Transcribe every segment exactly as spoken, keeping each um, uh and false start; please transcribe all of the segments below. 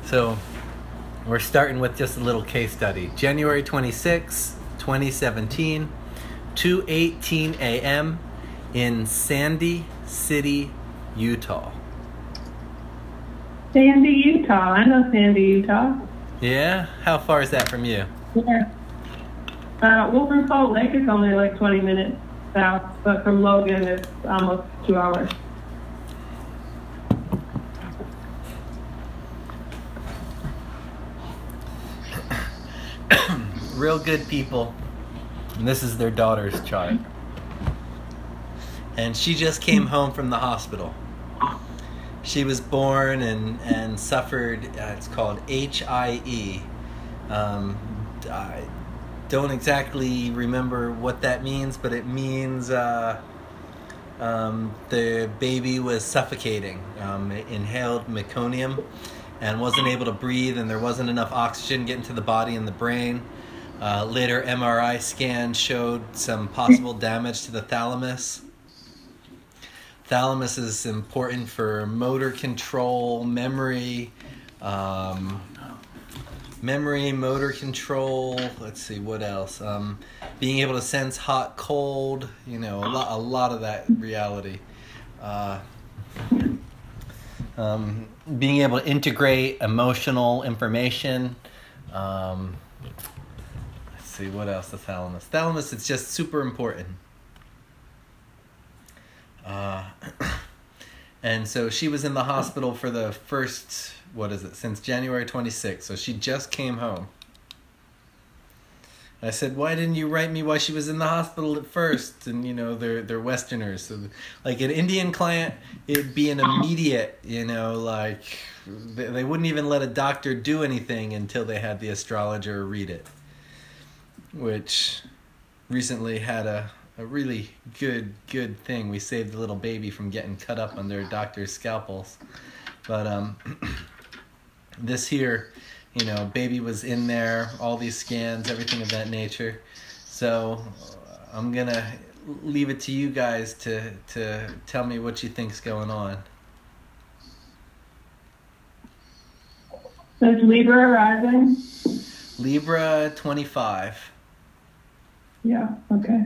So we're starting with just a little case study. January twenty-sixth, twenty seventeen, two eighteen a.m. in Sandy City, Utah. Sandy, Utah. I know Sandy, Utah. Yeah? How far is that from you? Yeah. Uh, well, from Salt Lake, it's only like twenty minutes south, but from Logan, it's almost two hours. Real good people. And this is their daughter's chart. And she just came home from the hospital. She was born and, and suffered, uh, it's called H I E. Um, I don't exactly remember what that means, but it means uh, um, the baby was suffocating, um, inhaled meconium and wasn't able to breathe, and there wasn't enough oxygen getting to the body and the brain. Uh, later M R I scan showed some possible damage to the thalamus. Thalamus is important for motor control, memory, um, memory, motor control. Let's see, what else? Um, being able to sense hot, cold. You know, a lot, a lot of that reality. Uh, um, being able to integrate emotional information. Um, let's see, what else? The thalamus. Thalamus is just super important. Uh, and so she was in the hospital for the first, what is it, since January twenty-sixth. So she just came home. I said, why didn't you write me why she was in the hospital at first? And, you know, they're, they're Westerners. So, like, an Indian client, it'd be an immediate, you know, like, they, they wouldn't even let a doctor do anything until they had the astrologer read it. Which recently had a... A really good, good thing. We saved the little baby from getting cut up on their doctor's scalpels. But um, this here, you know, baby was in there, all these scans, everything of that nature. So I'm going to leave it to you guys to, to tell me what you think's going on. So it's Libra rising? Libra twenty-five. Yeah, okay.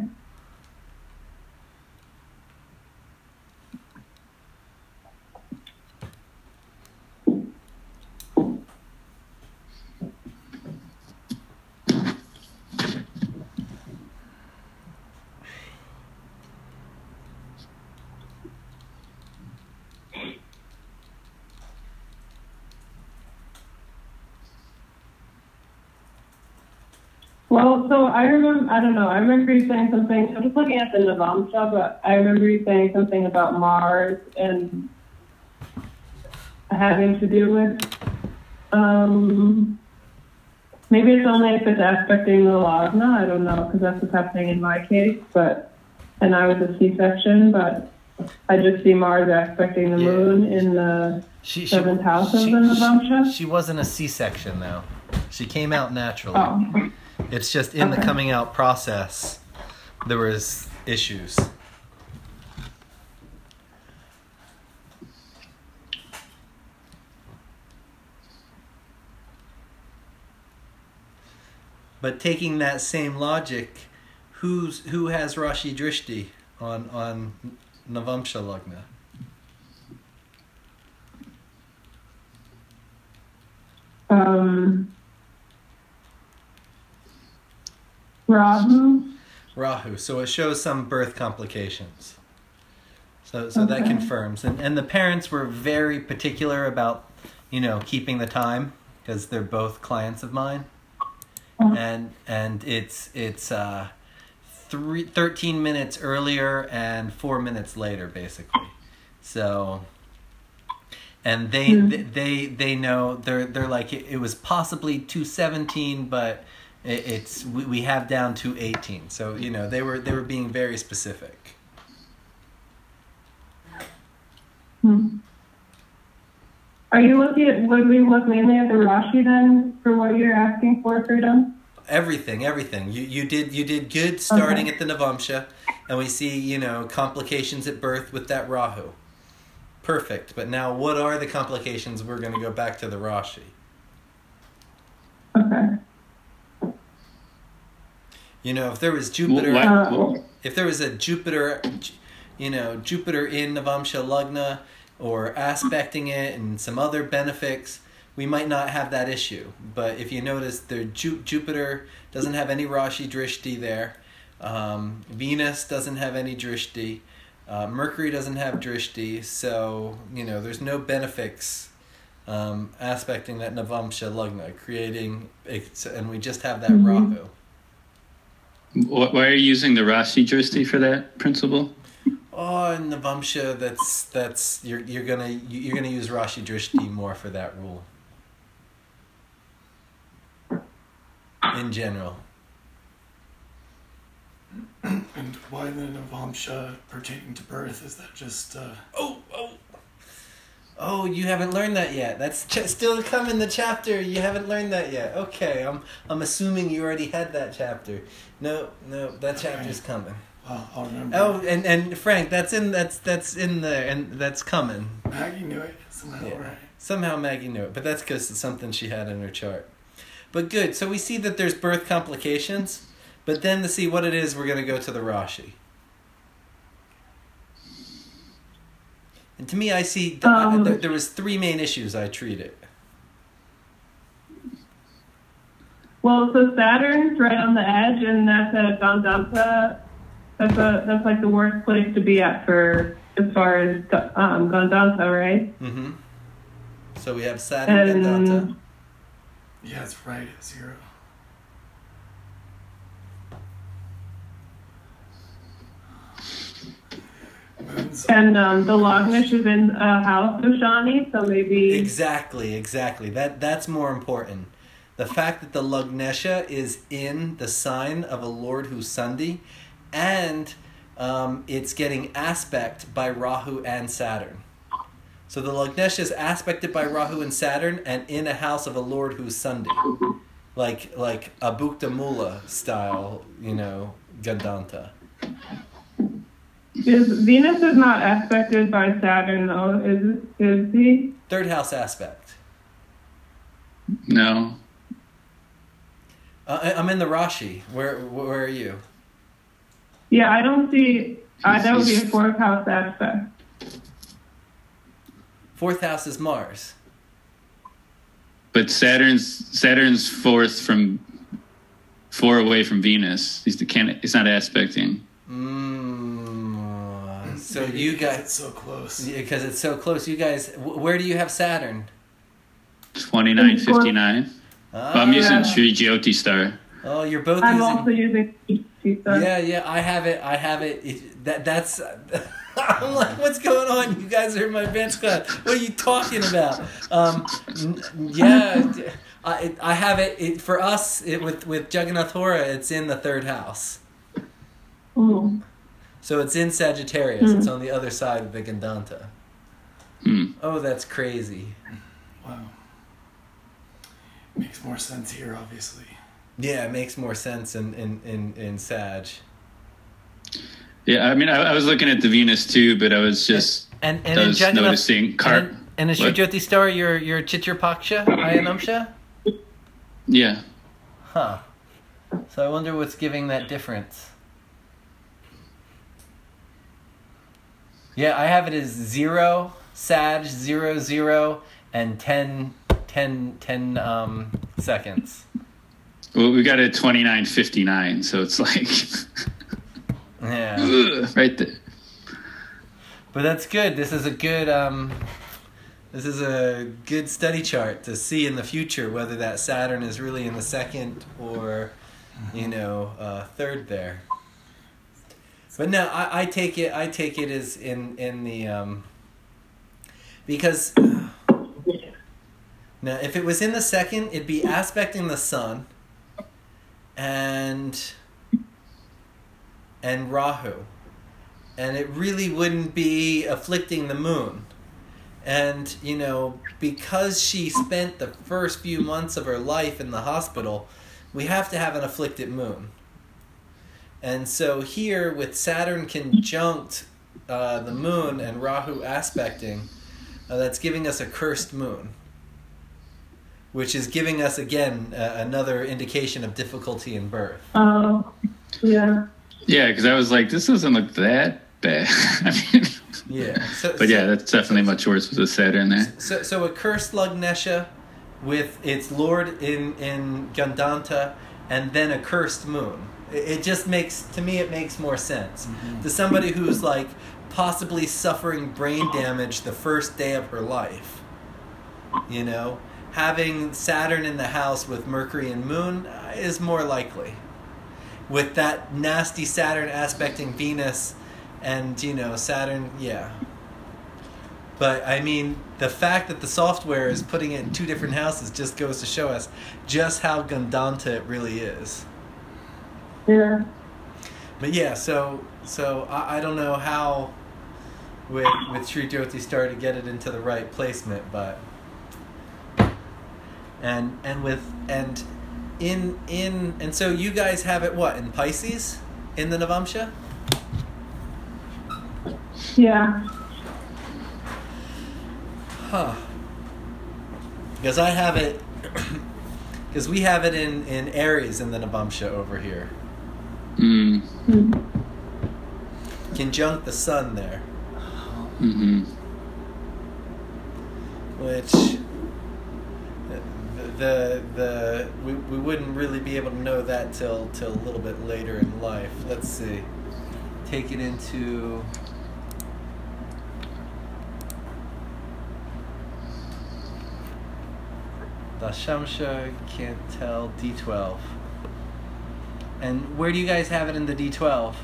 Well, so I remember, I don't know, I remember you saying something, I'm just looking at the Navamsha, but I remember you saying something about Mars and having to do with, um, maybe it's only if it's aspecting the Lagna, I don't know, because that's what's happening in my case, but, and I was a C-section, but I just see Mars aspecting the Yeah. moon in the She, she, seventh house she, of the Navamsha. She, she wasn't a C-section, though. She came out naturally. Oh. It's just in Okay. the coming out process, there was issues. But taking that same logic, who's who has Rashi Drishti on on Navamsha Lagna? Um, Rahu. Rahu. So it shows some birth complications. So so that Okay. confirms. And and the parents were very particular about, you know, keeping the time because they're both clients of mine. Uh-huh. And and it's it's uh three, thirteen minutes earlier and four minutes later basically. So and they Hmm. they they know they're they're like it, it was possibly two seventeen, but it, it's we, we have down to eighteen. So, you know, they were they were being very specific. Hmm. Are you looking at, would we look mainly at the Rashi then for what you're asking for, Freedom? Everything, everything. You you did you did good starting Okay. at the Navamsha, and we see, you know, complications at birth with that Rahu. Perfect. But now what are the complications? We're going to go back to the Rashi. You know, if there was Jupiter, What? Uh, if there was a Jupiter, you know, Jupiter in Navamsha Lagna or aspecting it and some other benefics, we might not have that issue. But if you notice, the Ju- Jupiter doesn't have any Rashi Drishti there. Um, Venus doesn't have any Drishti. Uh, Mercury doesn't have Drishti. So, you know, there's no benefics um, aspecting that Navamsha Lagna, creating, and we just have that Mhm. Rahu. Wh- Why are you using the Rashi Drishti for that principle? Oh, in Navamsha, that's that's you're you're gonna you're gonna use Rashi Drishti more for that rule. In general. And why the Navamsha pertaining to birth? Is that just uh, Oh, oh, oh! You haven't learned that yet. That's ch- still to come in the chapter. You haven't learned that yet. Okay, I'm I'm assuming you already had that chapter. No, no, that chapter's coming. well, I'll remember. Oh, and, and Frank, that's in that's that's in there, and that's coming. Maggie knew it somehow, Yeah. right? Somehow Maggie knew it, but that's because it's something she had in her chart. But good. So we see that there's birth complications, but then to see what it is, we're going to go to the Rashi. And to me, I see th- I- Um, there, there was three main issues I treated. Well, so Saturn's right on the edge, and that's at Gandanta. That's a that's like the worst place to be at for as far as um, Gandanta, right? Mm-hmm. So we have Saturn and And Gandanta. Yeah, it's right at zero. Moon's and um, the Lagnish is in a house of Shani, so maybe Exactly, exactly. That that's more important. The fact that the Lagnesha is in the sign of a Lord who's Sundi, and um, it's getting aspect by Rahu and Saturn. So the Lagnesha is aspected by Rahu and Saturn, and in a house of a Lord who's Sundi, like like a Bhukta Mula style, you know, Gandanta. is Venus is not aspected by Saturn, though, is is he? Third house aspect. No. Uh, I- I'm in the Rashi. Where where are you? Yeah, I don't see. Uh, that would be a fourth house aspect. Fourth house is Mars. But Saturn's Saturn's fourth from four away from Venus. He's the can It's not aspecting. Mm, so maybe you because guys, it's so close. because it's so close. You guys, wh- where do you have Saturn? Twenty-nine fifty-nine. Ah, I'm using Yeah. Sri Jyoti star. Oh, you're both I'm using. also using Pizza. Yeah, yeah. I have it. I have it. it that that's. I'm like, what's going on? You guys are in my advanced class. What are you talking about? Um, n- yeah, I I have it, it for us. It with with Jagannath Hora. It's in the third house. Ooh. So it's in Sagittarius. It's on the other side of the Gandanta. Hmm. Oh, that's crazy. Wow. Makes more sense here, obviously. Yeah, it makes more sense in in in, in Sag. Yeah, I mean, I, I was looking at the Venus too, but I was just And and I in was Jagannath, noticing car. and, and in Sri What? Jyoti Star, your your Chitra Paksha, Ayanamsha? Yeah. Huh. So I wonder what's giving that difference. Yeah, I have it as zero, Sag, zero, zero, and ten, ten, ten um, seconds. Well, we got it twenty-nine fifty-nine, so it's like Yeah. ugh, right there. But that's good. This is a good um this is a good study chart to see in the future whether that Saturn is really in the second or you know, uh, third there. But no, I, I take it I take it as in in the um because now if it was in the second, it'd be aspecting the sun and and Rahu. And it really wouldn't be afflicting the moon. And, you know, because she spent the first few months of her life in the hospital, we have to have an afflicted moon. And so here, with Saturn conjunct uh, the moon and Rahu aspecting, uh, that's giving us a cursed moon. Which is giving us, again, uh, another indication of difficulty in birth. Oh. Yeah. Yeah, because I was like, this doesn't look that bad. I mean, Yeah. So, but yeah, so- that's definitely much worse with the Saturn there. So, so a cursed Lugnesha with its lord in in Gandanta, and then a cursed moon. It, it just makes, to me, it makes more sense to somebody who's like possibly suffering brain damage the first day of her life. You know, having Saturn in the house with Mercury and Moon uh, is more likely. With that nasty Saturn aspecting Venus, and you know Saturn, yeah. But, I mean, the fact that the software is putting it in two different houses just goes to show us just how Gandanta it really is. Yeah. But, yeah, so so I, I don't know how with with Sri Jyoti Star to get it into the right placement, but... And and with... And in... in and so you guys have it, what, in Pisces? In the Navamsha? Yeah. Huh. Because I have it, because we have it in, in Aries in the Navamsha over here. Mm. Mm. Conjunct the sun there. Mm-hmm. Which, the, the, the we, we wouldn't really be able to know that till, till a little bit later in life. Let's see. Take it into... Dashamsha, can't tell, D twelve. And where do you guys have it in the D twelve?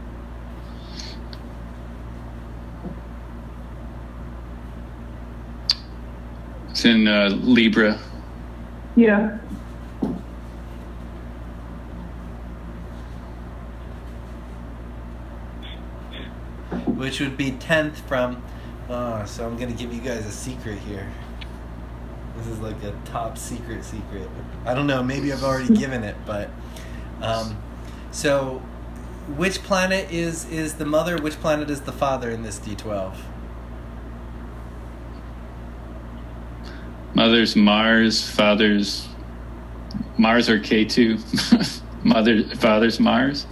It's in uh, Libra. Yeah. Which would be tenth from... Oh, so I'm going to give you guys a secret here. This is like a top secret secret. I don't know, maybe I've already given it, but... Um, so, which planet is, is the mother, which planet is the father in this D twelve? Mother's Mars, father's Mars or K two. Mother, father's Mars.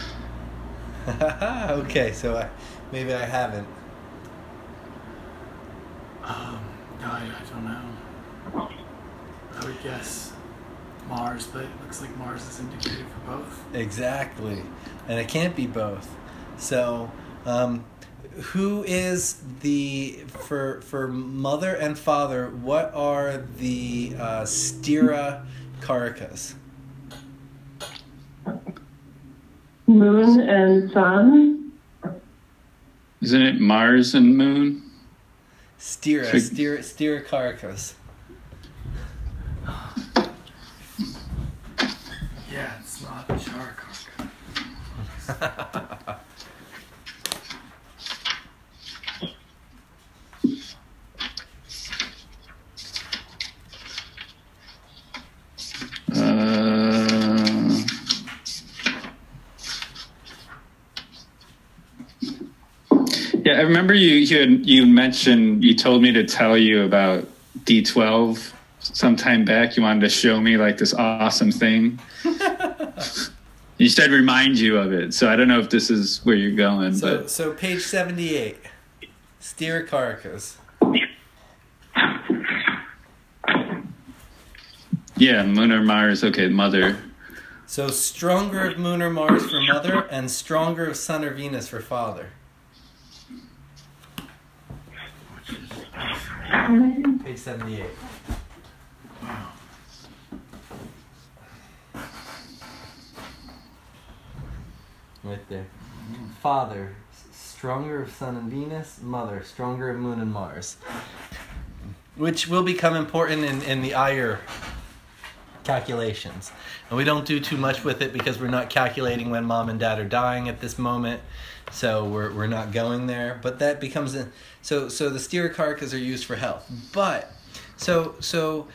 Okay, so I, maybe I haven't. Um, no, I, I don't know. I would guess Mars, but it looks like Mars is indicated for both. Exactly. And it can't be both. So, um, who is the, for for mother and father, what are the uh, stira karakas? Moon and sun. Isn't it Mars and Moon? Stira, Fig- stira, stira karakas. Yeah, it's not Charakaka. Uh, yeah, I remember you you had, you mentioned you told me to tell you about D twelve sometime back. You wanted to show me like this awesome thing. You said remind you of it, so I don't know if this is where you're going. So, but so page seventy-eight, stira karakas. yeah, Moon or Mars. Okay, Mother. So stronger of Moon or Mars for mother, and stronger of Sun or Venus for father. Page seventy-eight. Right there. Father, s- stronger of Sun and Venus. Mother, stronger of Moon and Mars. Which will become important in, in the Iyer calculations. And we don't do too much with it because we're not calculating when mom and dad are dying at this moment. So we're we're not going there. But that becomes a so so the stira karakas are used for health. But so so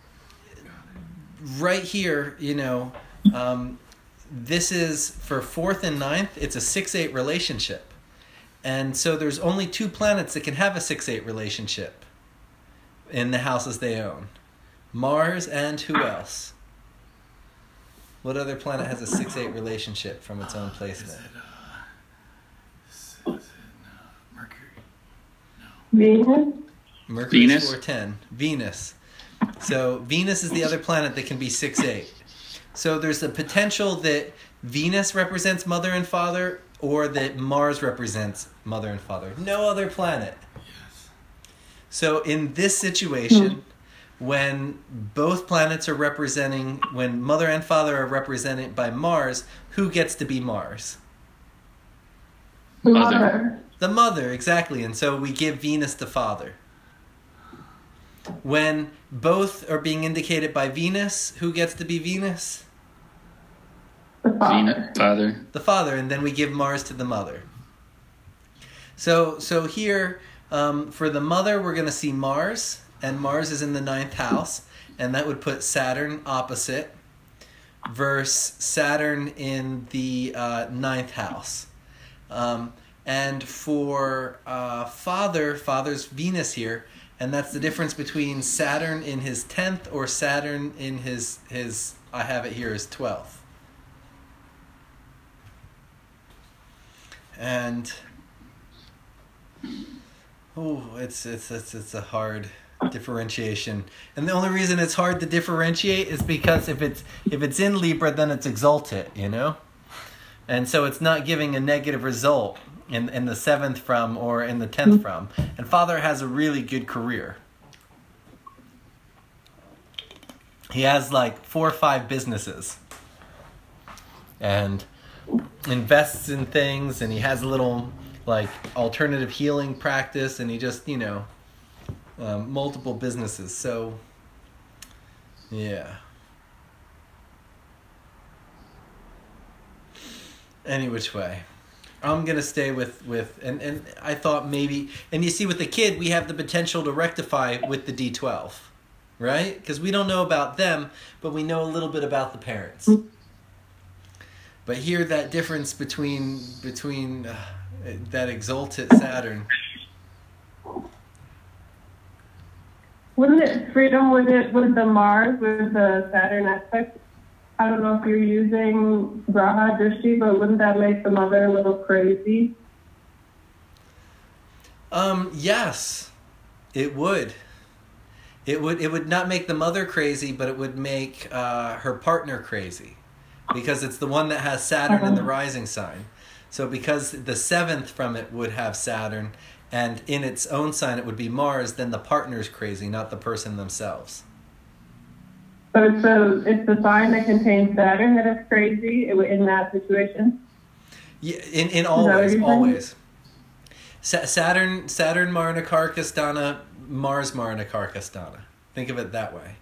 right here, you know, um, this is for fourth and ninth, it's a six eight relationship. And so there's only two planets that can have a six eight relationship in the houses they own. Mars and who else? What other planet has a six eight relationship from its own Is placement? it, uh, is, is it no, Mercury? Venus? Mercury Venus? is four ten. Venus. So Venus is the other planet that can be six eight. So there's a potential that Venus represents mother and father, or that Mars represents mother and father. No other planet. Yes. So in this situation, when both planets are representing, when mother and father are represented by Mars, who gets to be Mars? Mother. Mother. The mother, exactly. And so we give Venus the father. When both are being indicated by Venus, who gets to be Venus? The father. Venus, father. The father, and then we give Mars to the mother. So, so here, um, for the mother, we're going to see Mars, and Mars is in the ninth house, and that would put Saturn opposite, versus Saturn in the uh, ninth house. Um, and for uh, father, father's Venus here, and that's the difference between Saturn in his tenth or Saturn in his, his I have it here as twelfth. And oh, it's it's it's it's a hard differentiation. And the only reason it's hard to differentiate is because if it's if it's in Libra, then it's exalted, you know? And so it's not giving a negative result in, in the seventh from or in the tenth from. And father has a really good career. He has like four or five businesses. And invests in things, and he has a little like alternative healing practice, and he just, you know, um, multiple businesses. So yeah. Any which way, I'm gonna stay with with and and I thought maybe, and you see with the kid we have the potential to rectify with the D twelve, right? Because we don't know about them, but we know a little bit about the parents. But here, that difference between between uh, that exalted Saturn. Wouldn't it freedom with it with the Mars with the Saturn aspect? I don't know if you're using Graha Drishti, but wouldn't that make the mother a little crazy? Um. Yes, it would. It would. It would not make the mother crazy, but it would make uh, her partner crazy, because it's the one that has Saturn in the rising sign. So because the seventh from it would have Saturn, and in its own sign it would be Mars, then the partner's crazy, not the person themselves. So it's the it's the sign that contains Saturn that is crazy in that situation. Yeah, in in that always what you're saying? always. Sa- Saturn Saturn Marna Karkasthana, Mars Marna Karkasthana. Think of it that way.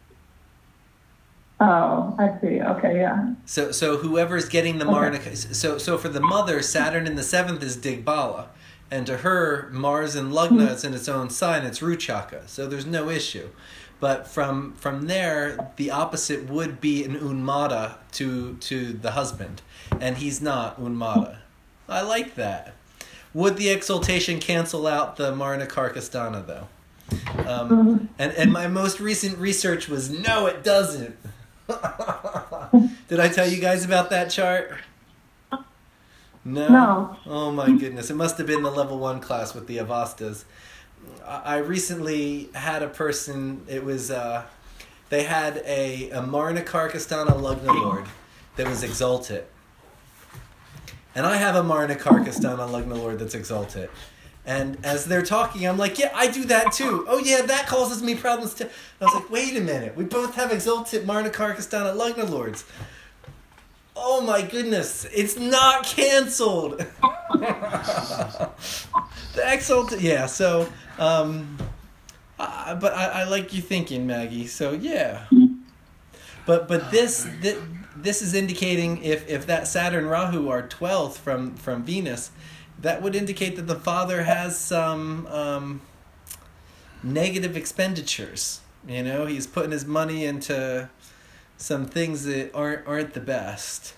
Oh, I see. Okay, yeah. So so whoever's getting the Okay. Marna, so so for the mother, Saturn in the seventh is Digbala, and to her Mars in Lugna, it's in its own sign, it's Ruchaka. So there's no issue. But from from there, the opposite would be an Unmada to to the husband, and he's not Unmada. I like that. Would the exaltation cancel out the Marna Karkasthana though? Um, and and my most recent research was no, it doesn't. Did I tell you guys about that chart? No? No. Oh my goodness. It must have been the level one class with the Avastas. I I recently had a person, it was, uh, they had a, a Marna Karkasthana Lugna Lord that was exalted. And I have a Marna Karkasthana Lugna Lord that's exalted. And as they're talking, I'm like, yeah, I do that too. Oh yeah, that causes me problems too. And I was like, wait a minute, we both have exalted Marna Karkasthana Lugna Lords. Oh my goodness, it's not canceled. The exalted, yeah, so, um, uh, but I, I like you thinking, Maggie, so yeah. But but this, this, this is indicating if, if that Saturn Rahu are twelfth from, from Venus, that would indicate that the father has some um, negative expenditures. You know, he's putting his money into some things that aren't aren't the best.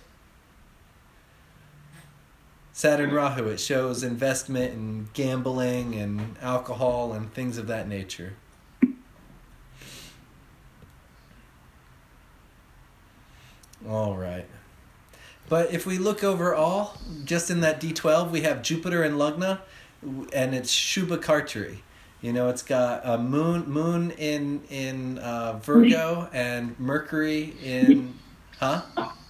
Saturn Rahu, it shows investment and gambling and alcohol and things of that nature. All right. But if we look overall, just in that D twelve, we have Jupiter and Lugna, and it's Shubha Kartri. You know, it's got a moon moon in in uh, Virgo and Mercury in, huh?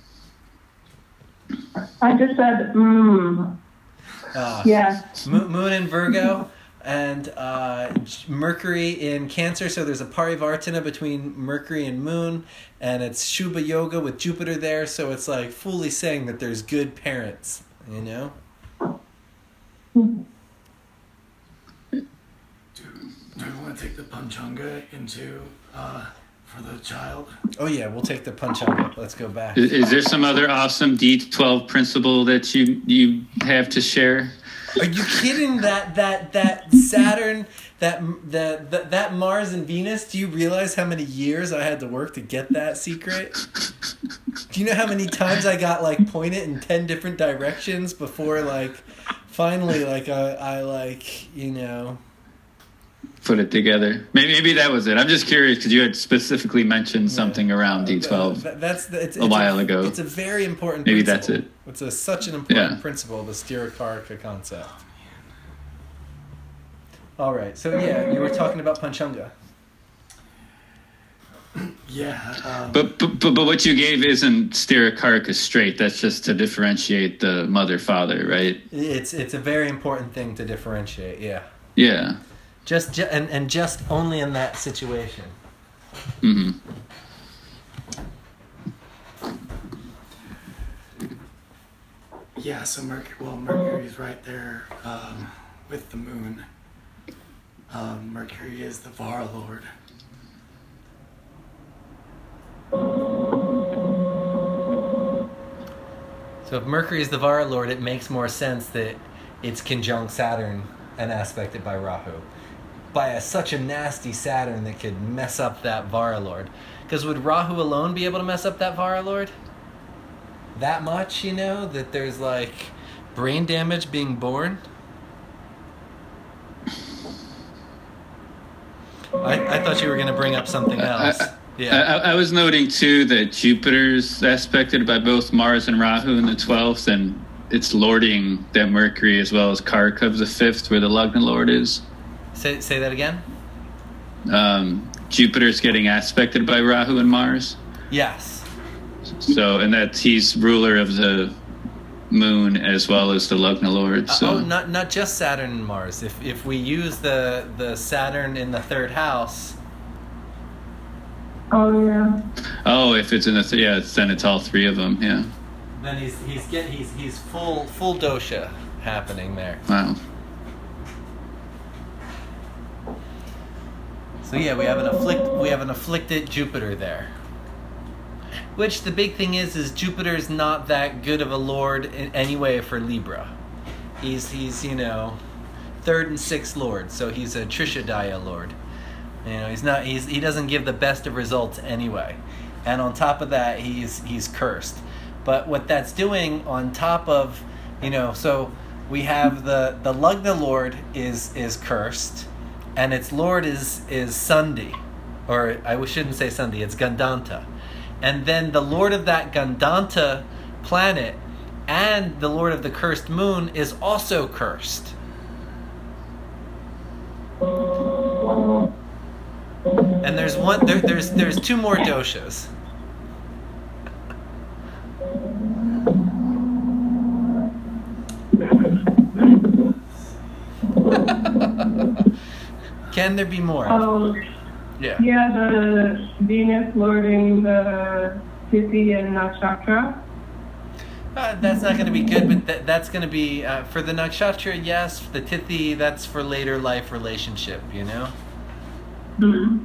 I just said, mmm. Uh, Yeah. Moon, moon in Virgo and uh, Mercury in Cancer. So there's a Parivartana between Mercury and Moon, and it's Shubha Yoga with Jupiter there. So it's like fully saying that there's good parents, you know? Do, do we want to take the Panchanga into uh, for the child? Oh yeah, we'll take the Panchanga. Let's go back. Is, is there some other awesome D twelve principle that you you have to share? Are you kidding? That that that Saturn, that that that, that Mars and Venus. Do you realize how many years I had to work to get that secret? Do you know how many times I got like pointed in ten different directions before like finally like I, I like you know Put it together. Maybe, maybe that was it. I'm just curious because you had specifically mentioned something around D twelve Uh, that's the, it's, a it's while a, ago. It's a very important. Maybe principle. that's it. It's a, such an important Yeah. principle, the Stirakarka concept. All right, so yeah, you were talking about Panchanga. Yeah. Um, But, but but but what you gave isn't Stirakarka straight. That's just to differentiate the mother father, right? It's it's a very important thing to differentiate. Yeah. Yeah. Just ju- and and just only in that situation. hmm yeah. So Mercury. Well, Mercury's right there um, with the moon. Um, Mercury is the Vara Lord. So if Mercury is the Vara Lord, it makes more sense that it's conjunct Saturn and aspected by Rahu. By a, such a nasty Saturn that could mess up that Vara Lord. Because would Rahu alone be able to mess up that Vara Lord? That much, you know? That there's like brain damage being born? I, I thought you were going to bring up something else. I, Yeah. I, I was noting too that Jupiter's aspected by both Mars and Rahu in the twelfth, and it's lording that Mercury as well as Karka of the fifth, where the Lugna Lord is. Say say that again? Um, Jupiter's getting aspected by Rahu and Mars. Yes. So, and that he's ruler of the moon as well as the Lugna Lord. So. Uh, oh, not not just Saturn and Mars. If if we use the the Saturn in the third house. Oh yeah. Oh, if it's in the th- yeah, then it's all three of them. Yeah. Then he's he's get he's he's full full dosha happening there. Wow. So yeah, we have an afflict we have an afflicted Jupiter there. Which the big thing is is Jupiter's not that good of a lord in anyway for Libra. He's he's you know third and sixth lord, so he's a Trishadaya lord. You know, he's not he's he doesn't give the best of results anyway. And on top of that, he's he's cursed. But what that's doing on top of, you know, so we have the the Lugna Lord is is cursed, and its lord is is Sundi, or I shouldn't say Sundi, it's Gandanta. And then the lord of that Gandanta planet and the lord of the cursed moon is also cursed. And there's one there, there's there's two more doshas. Can there be more? Oh Yeah. yeah, the Venus lording the Tithi and Nakshatra. Uh, that's not going to be good, but th- that's going to be uh, for the nakshatra. Yes, the tithi. That's for later life relationship. You know. Mm-hmm.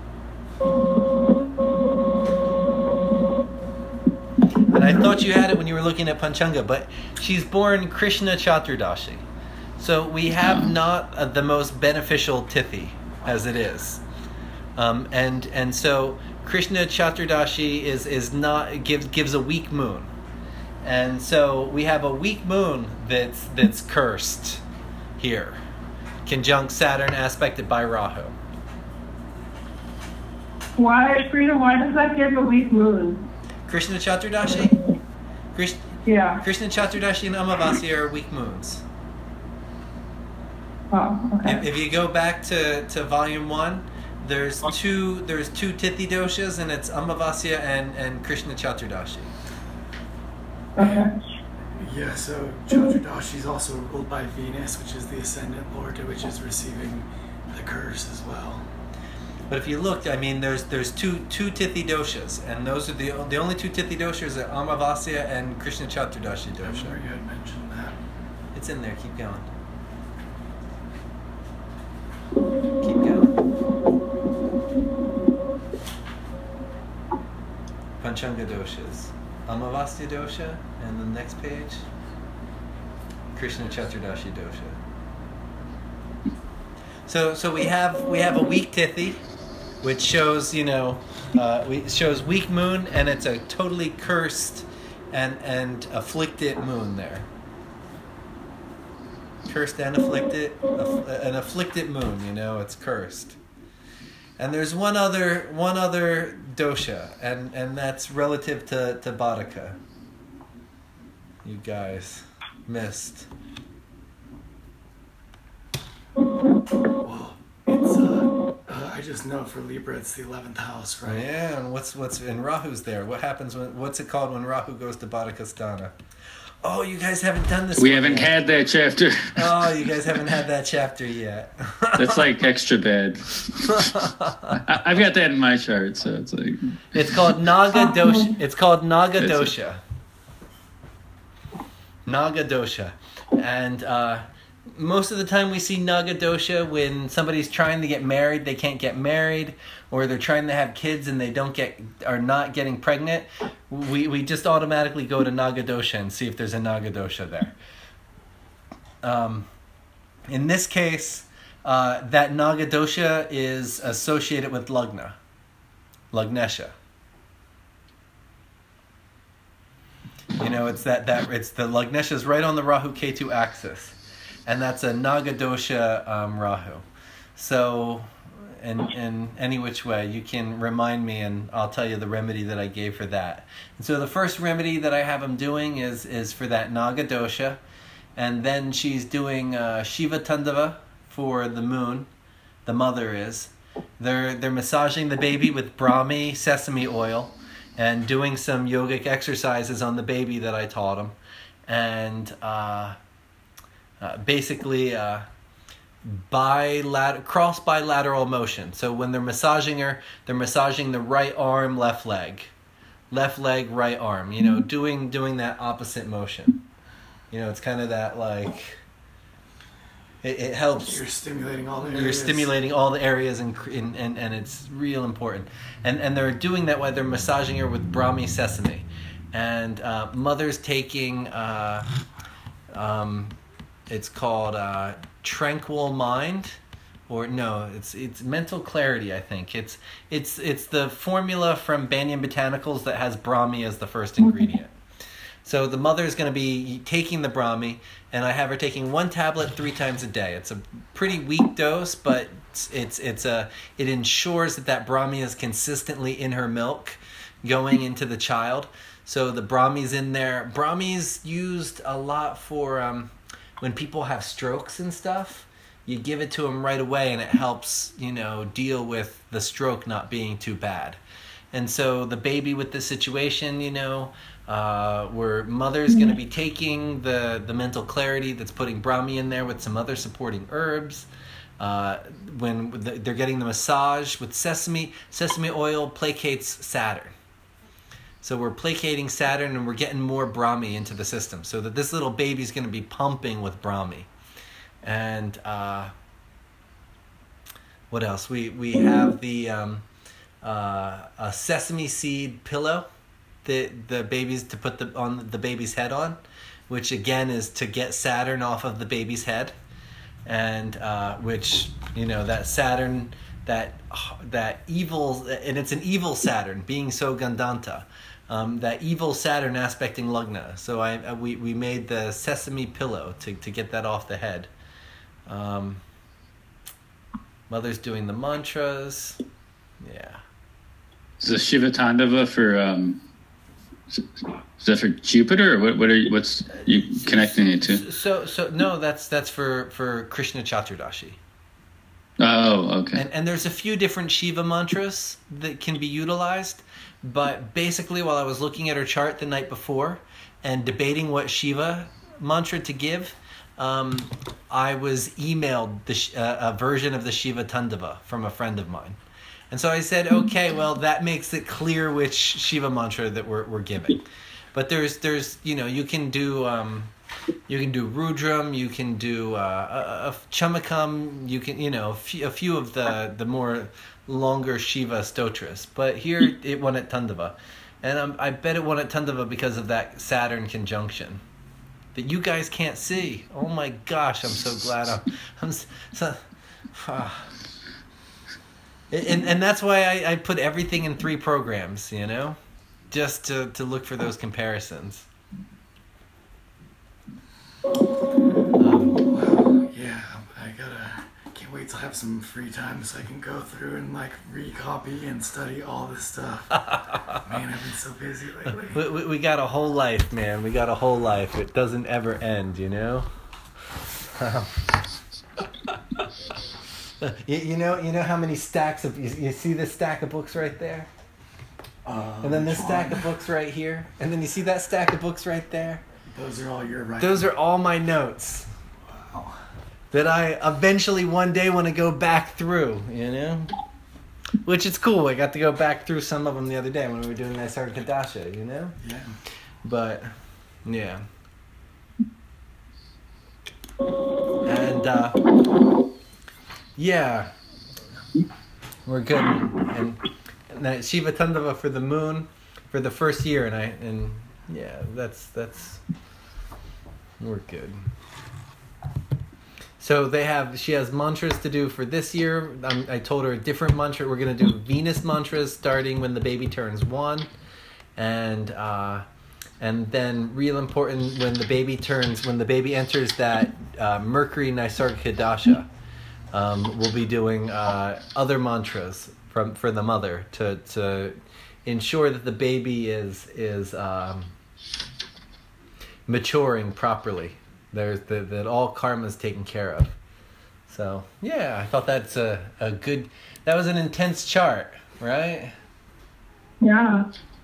And I thought you had it when you were looking at Panchanga, but she's born Krishna Chaturdashi. So we have not uh, the most beneficial tithi as it is. Um, and and so Krishna Chaturdashi is, is not gives gives a weak moon. And so we have a weak moon that's that's cursed here. Conjunct Saturn aspected by Rahu. Why, Frida, why does that give a weak moon? Krishna Chaturdashi? Krishna, Yeah. Krishna Chaturdashi and Amavasya are weak moons. Oh, okay. If, if you go back to, to volume one, there's two there's two Tithi doshas, and it's Amavasya and, and Krishna Chaturdashi. Okay. Yeah, so Chaturdashi is also ruled by Venus, which is the ascendant lord, which is receiving the curse as well. But if you look, I mean, there's there's two two Tithi doshas, and those are the the only two Tithi doshas are Amavasya and Krishna Chaturdashi I'm dosha. sure you had mentioned that. It's in there. Keep going. Keep going. Panchanga doshas. Amavasya dosha, and the next page, Krishna Chaturdashi dosha. So, so we have we have a weak Tithi, which shows you know, uh, we shows weak moon, and it's a totally cursed and and afflicted moon there. Cursed and afflicted, aff- an afflicted moon. You know, it's cursed. And there's one other one other dosha, and, and that's relative to, to Bhataka. You guys missed. Well, it's, uh, uh, I just know for Libra it's the eleventh house, right? Yeah, and what's what's and Rahu's there. What happens when what's it called when Rahu goes to Bhatakasthana? Oh, you guys haven't done this. We one haven't yet. had that chapter. Oh, you guys haven't had that chapter yet. That's like extra bad. I, I've got that in my chart, so it's like It's called Naga dosha. It's called Naga Is it? dosha. Naga dosha, and uh, most of the time we see Naga dosha when somebody's trying to get married, they can't get married, or they're trying to have kids and they don't get are not getting pregnant. We we just automatically go to Naga dosha and see if there's a Naga dosha there. Um, in this case, uh, that Naga dosha is associated with Lagna, Lagnesha. You know, it's that, that it's the Lagnesha is right on the Rahu Ketu axis, and that's a Naga dosha um, Rahu. So, in in any which way, you can remind me, and I'll tell you the remedy that I gave for that. And so the first remedy that I have him doing is is for that Naga dosha, and then she's doing uh, Shiva Tandava for the moon. The mother is. They're they're massaging the baby with Brahmi sesame oil, and doing some yogic exercises on the baby that I taught him, and uh, uh, basically uh, bilateral cross bilateral motion. So when they're massaging her, they're massaging the right arm, left leg, left leg, right arm. You know, doing doing that opposite motion. You know, it's kind of that like. It, it helps. You're stimulating all the areas. You're stimulating all the areas, and and, and, and it's real important. And and they're doing that while they're massaging her with Brahmi sesame, and uh, mother's taking. Uh, um, it's called uh, Tranquil Mind, or no, it's it's Mental Clarity. I think it's it's it's the formula from Banyan Botanicals that has Brahmi as the first ingredient. So the mother is going to be taking the Brahmi, and I have her taking one tablet three times a day. It's a pretty weak dose, but it's it's, it's a it ensures that that Brahmi is consistently in her milk, going into the child. So the Brahmi's in there. Brahmi's used a lot for um, when people have strokes and stuff. You give it to them right away, and it helps you know deal with the stroke not being too bad. And so the baby with this situation, you know. Uh, where mother's going to be taking the, the mental clarity that's putting Brahmi in there with some other supporting herbs. Uh, when the, they're getting the massage with sesame, sesame oil placates Saturn. So we're placating Saturn, and we're getting more Brahmi into the system, so that this little baby's going to be pumping with Brahmi. And uh, what else? We we have the um, uh, a sesame seed pillow. The the babies to put the on the baby's head on, which again is to get Saturn off of the baby's head, and uh, which you know that Saturn that that evil and it's an evil Saturn being so Gandanta, um, that evil Saturn aspecting Lagna. So I we we made the sesame pillow to to get that off the head. Um, mother's doing the mantras, yeah. Is the Shiva Tandava for um, Is that for Jupiter, or what? What are you, what's you connecting it to? So so no, that's that's for for Krishna Chaturdashi. Oh, okay. And and there's a few different Shiva mantras that can be utilized, but basically, while I was looking at her chart the night before and debating what Shiva mantra to give, um, I was emailed the sh- uh, a version of the Shiva Tandava from a friend of mine. And so I said, okay, well, that makes it clear which Shiva mantra that we're we're giving. But there's there's you know you can do um, you can do Rudram, you can do uh, a, a Chamakam, you can you know a few, a few of the the more longer Shiva stotras. But here it won at Tandava, and um, I bet it won at Tandava because of that Saturn conjunction that you guys can't see. Oh my gosh, I'm so glad I'm I'm so. Ah. And and that's why I, I put everything in three programs, you know, just to, to look for those comparisons. Um, yeah, I gotta. Can't wait to have some free time so I can go through and like recopy and study all this stuff. Man, I've been so busy lately. We, we, we got a whole life, man. We got a whole life. It doesn't ever end, you know. You, you know, you know how many stacks of you, you see this stack of books right there, Uh, and then this which stack one? of books right here, and then you see that stack of books right there. Those are all your right. Those are all my notes Wow. that I eventually one day want to go back through. You know, which is cool. I got to go back through some of them the other day when we were doing Nisarga Kadasha. You know, Yeah. but yeah, and. uh Yeah, we're good. And, and that Shiva Tandava for the moon for the first year, and I and yeah, that's that's we're good. So they have she has mantras to do for this year. Um, I told her a different mantra. We're gonna do Venus mantras starting when the baby turns one, and uh, and then real important when the baby turns when the baby enters that uh, Mercury Nisarga Dasha. Um, we'll be doing uh, other mantras from for the mother to to ensure that the baby is is um, maturing properly. There's the, that all karma is taken care of. So yeah, I thought that's a, a good. That was an intense chart, right? Yeah.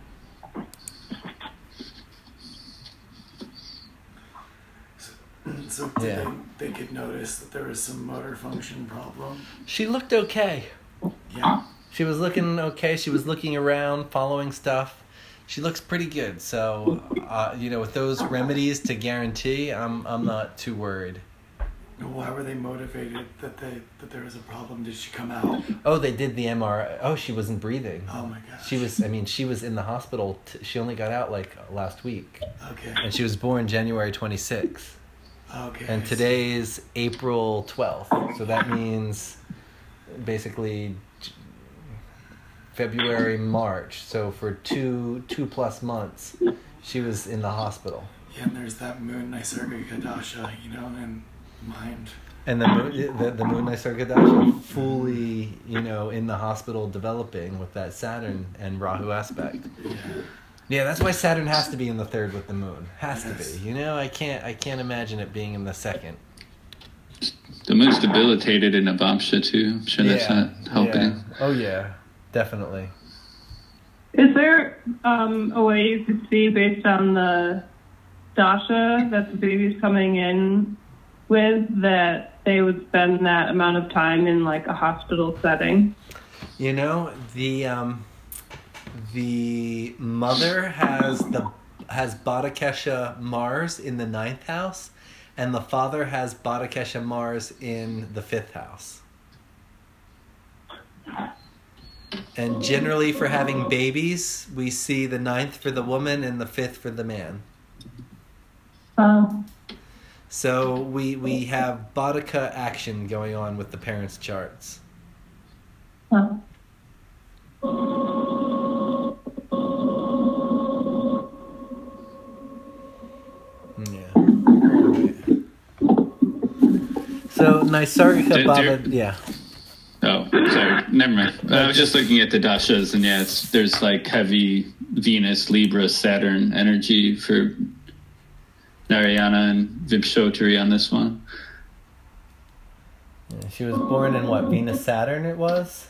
So did Yeah. they, they could notice that there was some motor function problem. She looked okay. Yeah. She was looking okay. She was looking around, following stuff. She looks pretty good. So, uh, you know, with those remedies to guarantee, I'm I'm not too worried. Why were they motivated that they that there was a problem? Did she come out? Oh, they did the M R I. Oh, she wasn't breathing. Oh my gosh. She was. I mean, she was in the hospital. T- she only got out like last week, Okay. and she was born January twenty-sixth. Okay. And I see. today's April twelfth. So that means basically February, March. So for two two plus months, she was in the hospital. Yeah, and there's that moon Nisarga Kadasha, you know, and mind. And the moon, the, the moon Nisargadasha fully, you know, in the hospital developing with that Saturn and Rahu aspect. Yeah. Yeah, that's why Saturn has to be in the third with the moon. Has Yes. to be. You know, I can't I can't imagine it being in the second. The moon's debilitated in Navamsha too. I'm sure that's not helping. Yeah. Oh yeah, definitely. Is there um, a way you could see based on the dasha that the baby's coming in with that they would spend that amount of time in like a hospital setting? You know, the um the mother has the has Badakesha Mars in the ninth house, and the father has Badakesha Mars in the fifth house. And generally for having babies, we see the ninth for the woman and the fifth for the man. Oh. So we we have Badaka action going on with the parents' charts. Oh. Yeah. So Nisargika There- there- Baba, yeah. Oh, Sorry, never mind. I was just looking at the dashas, and yeah, it's, there's like heavy Venus, Libra, Saturn energy for Narayana and Vimshotri on this one. Yeah, she was born in what, Venus, Saturn it was?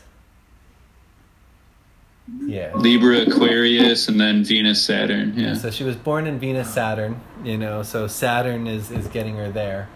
Yeah. Libra, Aquarius, and then Venus, Saturn. Yeah. So she was born in Venus, Saturn, you know, so Saturn is, is getting her there.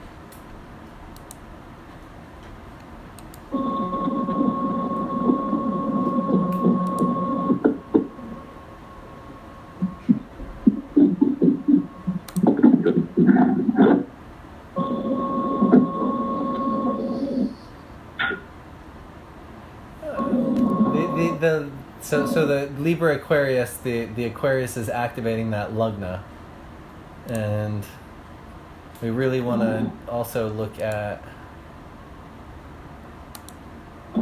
The, the, the So, so the Libra Aquarius, the, the Aquarius is activating that Lugna, and we really want to also look at the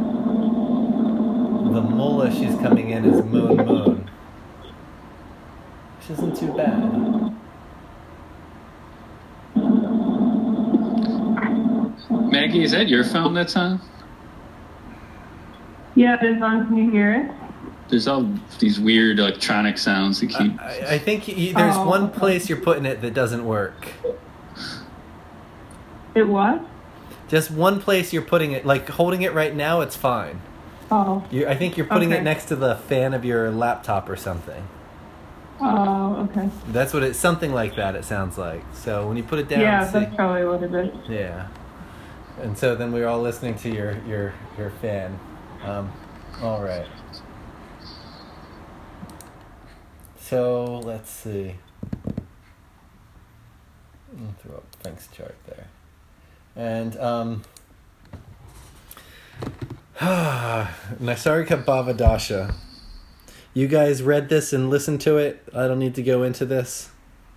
Mula. She's coming in as Moon Moon, which isn't too bad. Maggie, is that your phone that's on? Yeah, it is on. Can you hear it? There's all these weird electronic sounds that keep... I, I think you, there's Oh. one place you're putting it that doesn't work. It what? Just one place you're putting it, like holding it right now, it's fine. Oh. You, I think you're putting Okay. it next to the fan of your laptop or something. Oh, okay. That's what it, something like that it sounds like. So when you put it down, Yeah, see, that's probably what it is. yeah. And so then we're all listening to your, your, your fan. Um, all right. So let's see. I'll throw up Frank's chart there. And um Naisargika Bhavadasha. You guys read this and listened to it? I don't need to go into this.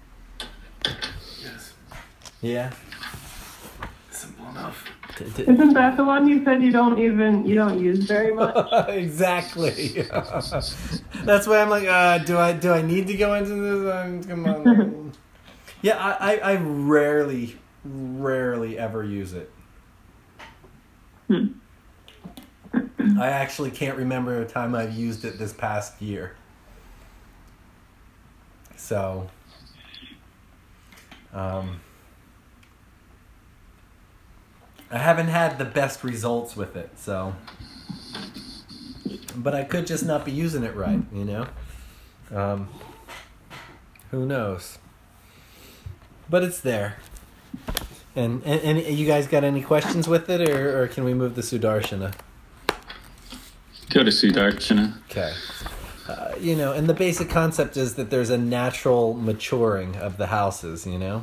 Yes. Yeah. Simple enough. D- d- Isn't that the one you said you don't even you don't use very much? exactly. That's why I'm like, uh, do I do I need to go into this? Um, come on. Yeah, I, I, I rarely, rarely ever use it. Hmm. I actually can't remember a time I've used it this past year. So, um, I haven't had the best results with it, so. But I could just not be using it right, you know? Um, who knows? But it's there. And, and, and you guys got any questions with it, or, or can we move to Sudarshana? Go to Sudarshana. Okay. Uh, you know, and the basic concept is that there's a natural maturing of the houses, you know?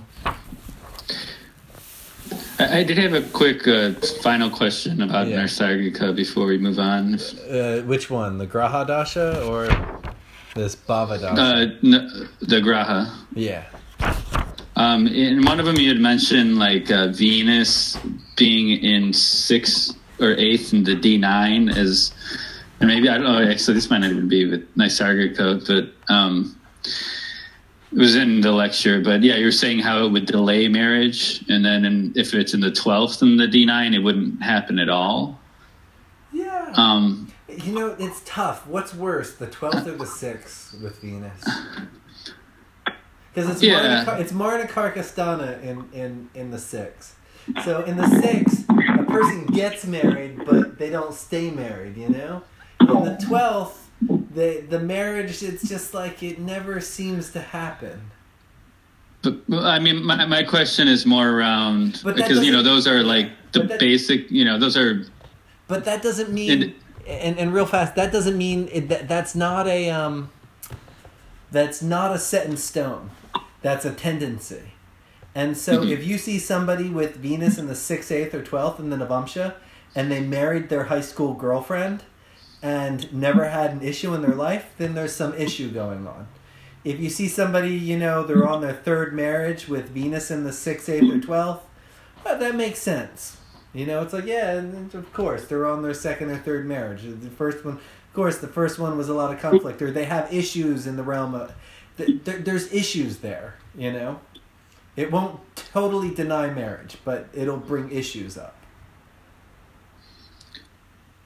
I, I did have a quick uh, final question about Yeah. Naisargika before we move on. Uh, which one? The Graha Dasha or this Bhava Dasha? Uh, n- the Graha. Yeah. Um, in one of them, you had mentioned like uh, Venus being in sixth or eighth in the D nine as, and maybe I don't know. Actually, this might not even be with Naisargika, but um, it was in the lecture. But yeah, you were saying how it would delay marriage, and then in, if it's in the twelfth in the D nine, it wouldn't happen at all. Yeah. Um, You know, it's tough. What's worse, the twelfth or the sixth with Venus? Because it's Yeah. Marna, it's Marna Karkastana in, in, in the sixth. So in the sixth, a person gets married, but they don't stay married, you know? In the twelfth, the, the marriage, it's just like it never seems to happen. But, but, I mean, my my question is more around But that because you know doesn't- those are like the but that- basic. You know, those are But that doesn't mean, And- and, and real fast, that doesn't mean, it, that, that's not a, um, that's not a set in stone. That's a tendency. And so Mhm. if you see somebody with Venus in the sixth, eighth, or twelfth in the Navamsha, and they married their high school girlfriend and never had an issue in their life, then there's some issue going on. If you see somebody, you know, they're on their third marriage with Venus in the sixth, eighth, or twelfth, well, that makes sense. You know, it's like, yeah, and of course, they're on their second or third marriage. The first one, of course, the first one was a lot of conflict, or they have issues in the realm of, th- th- there's issues there, you know? It won't totally deny marriage, but it'll bring issues up.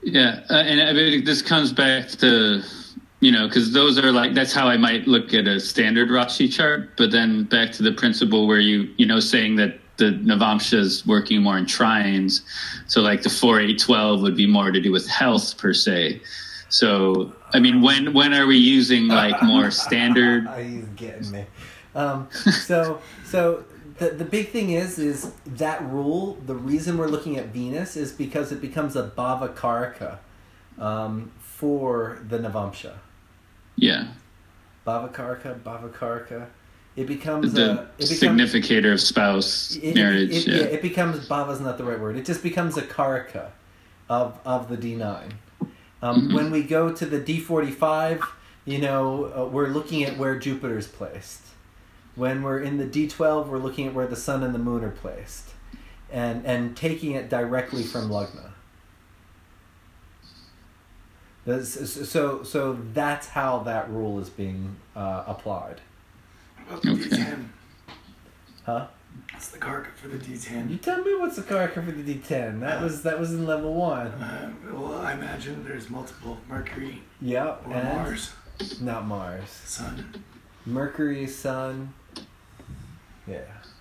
Yeah, uh, and I mean, this comes back to, you know, because those are like, that's how I might look at a standard Rashi chart, but then back to the principle where you, you know, saying that the Navamsha is working more in trines. So like the four eight twelve would be more to do with health per se. So, I mean, when when are we using like more standard? He's getting me. Um, so, so the the big thing is, is that rule, the reason we're looking at Venus is because it becomes a Bhava Karaka um, for the Navamsha. Yeah. Bhava Karaka, Bhava Karaka. It becomes the a... It becomes, significator of spouse it, marriage. It, it, yeah. yeah, it becomes... Bhava's not the right word. It just becomes a Karaka of, of the D nine. Um, mm-hmm. When we go to the D forty-five, you know, uh, we're looking at where Jupiter's placed. When we're in the D twelve, we're looking at where the Sun and the Moon are placed, and and taking it directly from Lagna. So so that's how that rule is being uh, applied. What about the Okay. D ten? Huh? What's the karka for the D ten? You tell me what's the karaka for the D ten. That was that was in level one. Uh, well, I imagine there's multiple Mercury Yep. or And Mars, not Mars. Sun. Mercury, Sun. Yeah.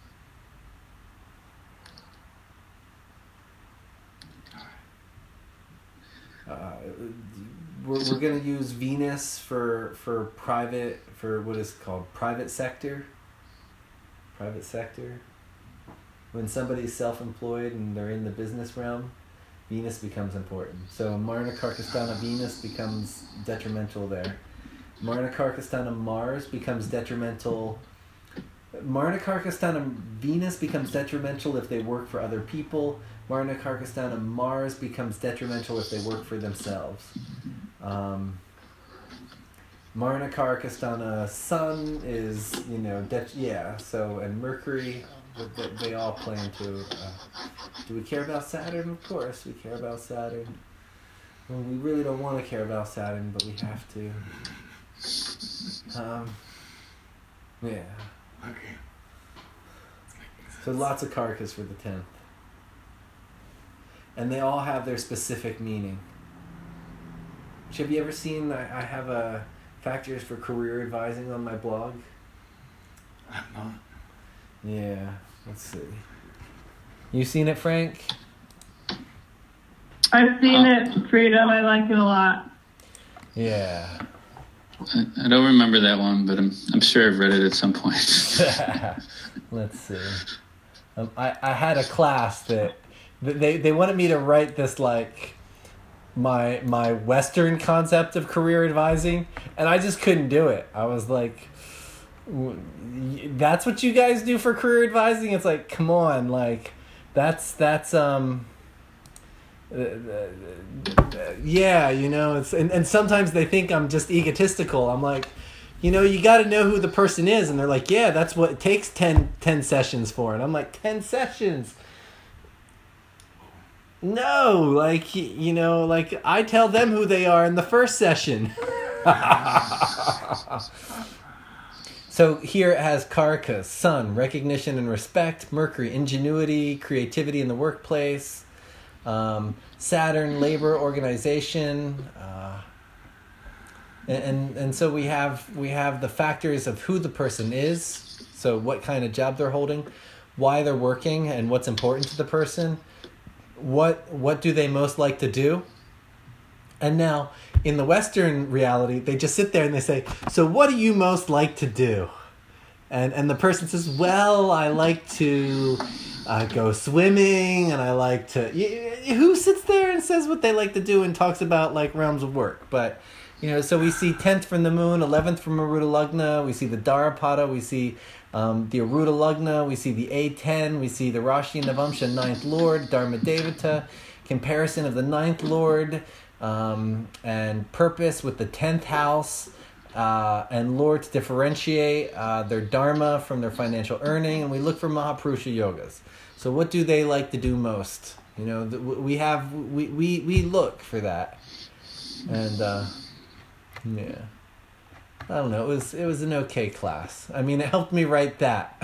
Uh, we're we're gonna use Venus for for private for what is called private sector. Private sector. When somebody's self-employed and they're in the business realm, Venus becomes important. So Marna Karkastana Venus becomes detrimental there. Marna Karkastana Mars becomes detrimental. Marna Karkastana Venus becomes detrimental if they work for other people. Marna Karkastana Mars becomes detrimental if they work for themselves. Um, Marna Karkastana Sun is, you know, det- yeah, so, and Mercury, they, they all play into, uh, do we care about Saturn? Of course, we care about Saturn. Well, we really don't want to care about Saturn, but we have to. Um, yeah. Okay. So lots of Karkas for the tenth. And they all have their specific meaning. Which, have you ever seen, I, I have a factors for career advising on my blog? I'm not. Yeah, let's see. You seen it, Frank? I've seen Oh. it, Freedom. I like it a lot. Yeah. I, I don't remember that one, but I'm I'm sure I've read it at some point. Let's see. Um, I, I had a class that they they wanted me to write this like my my Western concept of career advising, and I just couldn't do it. I was like, that's what you guys do for career advising? It's like, come on, like that's that's um uh, uh, yeah, you know, it's and, and sometimes they think I'm just egotistical. I'm like, you know, you got to know who the person is, and they're like, yeah, that's what it takes ten, ten sessions for. And I'm like, ten sessions? No, like, you know, like I tell them who they are in the first session. So here it has Karka, Sun, recognition and respect, Mercury, ingenuity, creativity in the workplace, um, Saturn, labor, organization, uh, and, and and so we have we have the factors of who the person is, so what kind of job they're holding, why they're working, and what's important to the person. What what do they most like to do? And now, in the Western reality, they just sit there and they say, so what do you most like to do? And and the person says, well, I like to uh, go swimming, and I like to... Who sits there and says what they like to do and talks about, like, realms of work? But, you know, so we see tenth from the moon, eleventh from Aruda Lagna, we see the Darapada, we see um, the Aruda Lagna, we see the A ten, we see the Rashi Navamsha ninth Lord, Dharma Devata, comparison of the ninth Lord, um, and purpose with the tenth house, uh, and Lord to differentiate uh, their Dharma from their financial earning, and we look for Mahapurusha Yogas. So what do they like to do most? You know, th- we have, we, we, we look for that. And, uh, yeah. I don't know. It was it was an okay class. I mean, it helped me write that.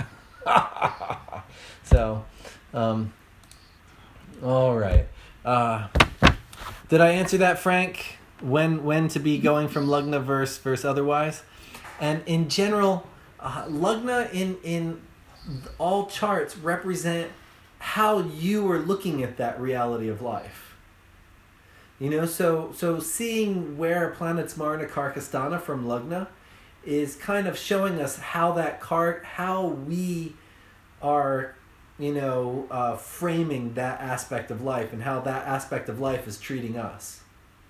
So, um, all right. Uh, did I answer that, Frank? When when to be going from Lugna verse verse otherwise? And in general, uh, Lugna in in all charts represent how you are looking at that reality of life. You know, so so seeing where a planet's Marna Karkastana from Lugna is kind of showing us how that card, how we are, you know, uh, framing that aspect of life and how that aspect of life is treating us.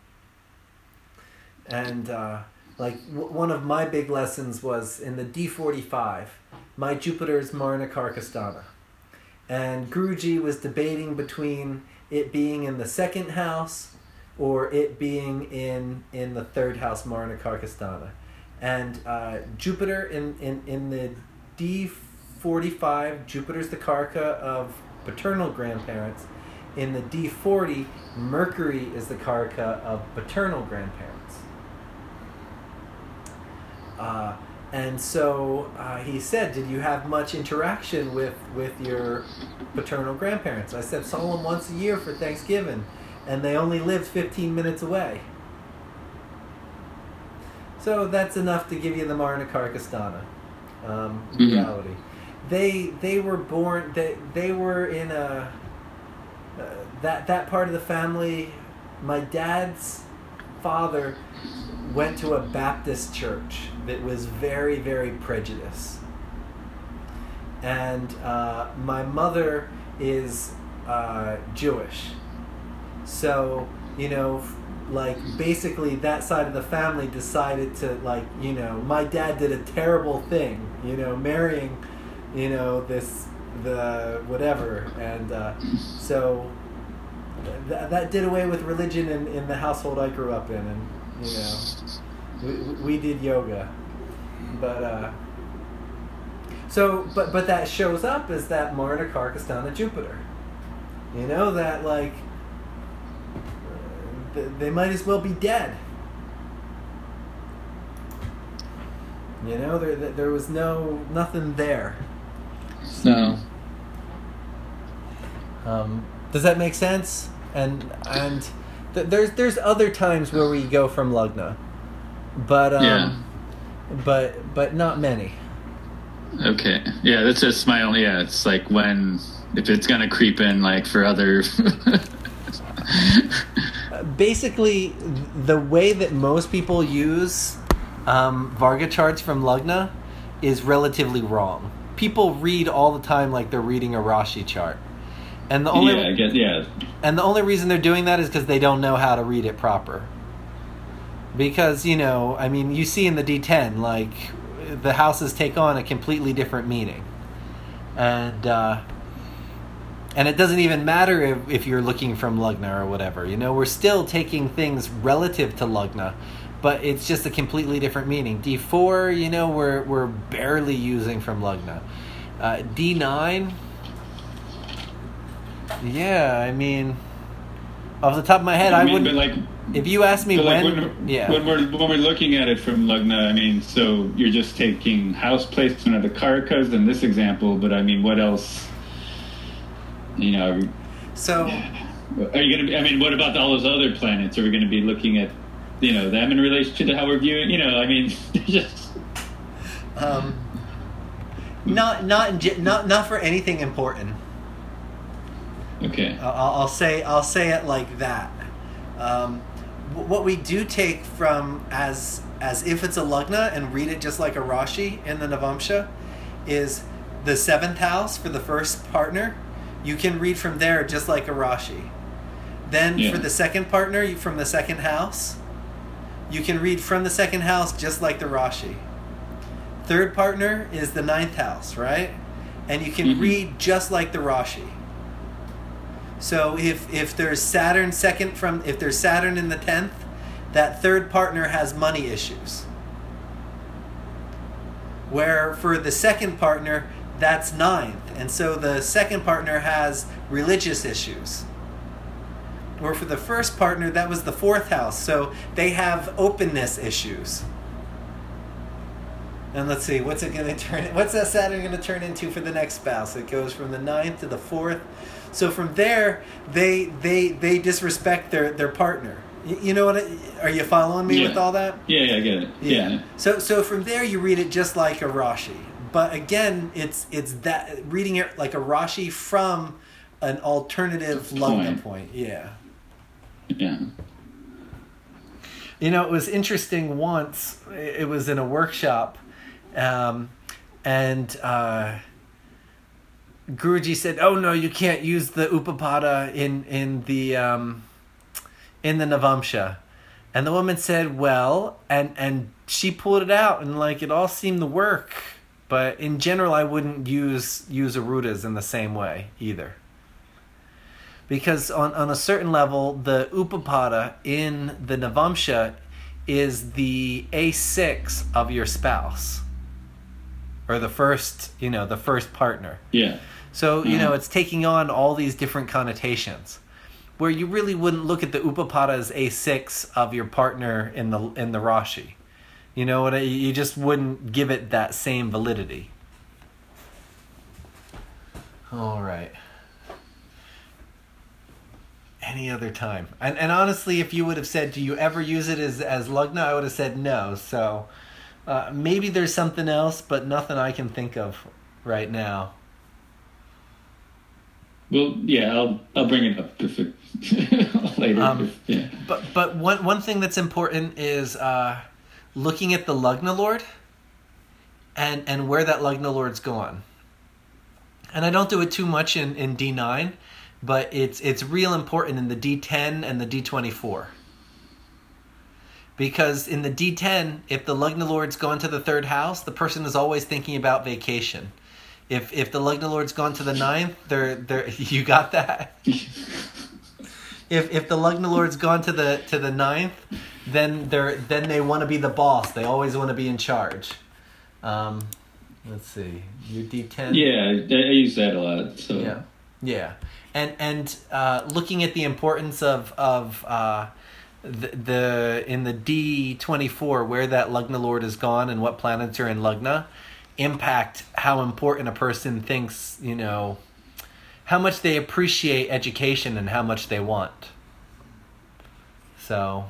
And uh, like w- one of my big lessons was in the D forty-five, my Jupiter's Marna Karkastana. And Guruji was debating between it being in the second house or it being in, in the third house Marna Karkastana. And uh, Jupiter in, in, in the D forty-five, Jupiter's the Karka of paternal grandparents. In the D forty, Mercury is the Karka of paternal grandparents. Uh, and so uh, he said, did you have much interaction with, with your paternal grandparents? I said, saw them once a year for Thanksgiving, and they only lived fifteen minutes away. So that's enough to give you the Marna Karkastana um, Mm-hmm. reality. They they were born, they, they were in a, uh, that, that part of the family, my dad's father went to a Baptist church that was very, very prejudiced. And uh, my mother is uh, Jewish. So, you know, like basically that side of the family decided to, like, you know, my dad did a terrible thing, you know, marrying, you know, this, the whatever. And uh, so th- that did away with religion in, in the household I grew up in. And, you know, we, we did yoga. But, uh, so, but, but that shows up as that Marna Karkastana Jupiter. You know, that like, they might as well be dead. You know, there there was no nothing there. No. Um, does that make sense? And and th- there's there's other times where we go from Lugna, but um, Yeah. but but not many. Okay. Yeah, that's just my only. Yeah, it's like when if it's gonna creep in, like for other. Basically, the way that most people use um, Varga charts from Lugna is relatively wrong. People read all the time like they're reading a Rashi chart, and the only yeah, I guess, yeah. and the only reason they're doing that is because they don't know how to read it proper. Because, you know, I mean, you see in the D ten, like the houses take on a completely different meaning, and. Uh, And it doesn't even matter if, if you're looking from Lugna or whatever. You know, we're still taking things relative to Lugna, but it's just a completely different meaning. D four, you know, we're we're barely using from Lugna. Uh, D nine, yeah, I mean, off the top of my head, I, I mean, wouldn't. but like, if you ask me but when, like when, yeah, when we're when we're looking at it from Lugna, I mean, so you're just taking house placement of the Karkas in this example, but I mean, what else? You know, so are you going to be, I mean, what about all those other planets? Are we going to be looking at, you know, them in relation to how we're viewing, you know, I mean, just. um, not, not, in, ge- not, not for anything important. Okay. I'll, I'll say, I'll say it like that. Um, w- what we do take from as, as if it's a Lugna and read it just like a Rashi in the Navamsha is the seventh house for the first partner. You can read from there just like a Rashi. Then Yeah. for the second partner, you, from the second house, you can read from the second house just like the Rashi. Third partner is the ninth house, right? And you can Mm-hmm. read just like the Rashi. So if if there's Saturn second from if there's Saturn in the tenth, that third partner has money issues. Where for the second partner, that's ninth. And so the second partner has religious issues. Or for the first partner, that was the fourth house. So they have openness issues. And let's see, what's it going to turn? What's that Saturn going to turn into for the next spouse? It goes from the ninth to the fourth. So from there, they they they disrespect their their partner. You, you know what? I, are you following me Yeah. with all that? Yeah, yeah, I get it. Yeah. So so from there, you read it just like a Rashi. But again, it's it's that reading it like a Rashi from an alternative Lugna Point. point. Yeah. Yeah. You know, it was interesting once. It was in a workshop, um, and uh, Guruji said, "Oh no, you can't use the Upapada in in the um, in the Navamsha." And the woman said, "Well," and and she pulled it out, and like it all seemed to work. But in general, I wouldn't use use Arudas in the same way either. Because on, on a certain level, the Upapada in the Navamsha is the A six of your spouse. Or the first, you know, the first partner. Yeah. So, you Mhm. know, it's taking on all these different connotations. Where you really wouldn't look at the Upapada as A six of your partner in the in the Rashi. You know what? I- You just wouldn't give it that same validity. All right. Any other time. And and honestly, if you would have said, do you ever use it as, as Lugna, I would have said no. So uh, maybe there's something else, but nothing I can think of right now. Well, yeah, I'll I'll bring it up if it later. Um, if- yeah. But but one one thing that's important is uh, looking at the Lugna Lord and, and where that Lugna Lord's gone. And I don't do it too much in, in D nine, but it's it's real important in the D ten and the D twenty-four. Because in the D ten, if the Lugna Lord's gone to the third house, the person is always thinking about vacation. If if the Lugna Lord's gone to the ninth, they're they're you got that? If if the Lugna Lord's gone to the to the ninth, then they're then they want to be the boss. They always want to be in charge. Um, let's see, your D ten. Yeah, I, I use that a lot. So Yeah, yeah, and and uh, looking at the importance of of uh, the, the in the D twenty-four where that Lugna Lord is gone and what planets are in Lugna, impact how important a person thinks. You know, how much they appreciate education and how much they want. So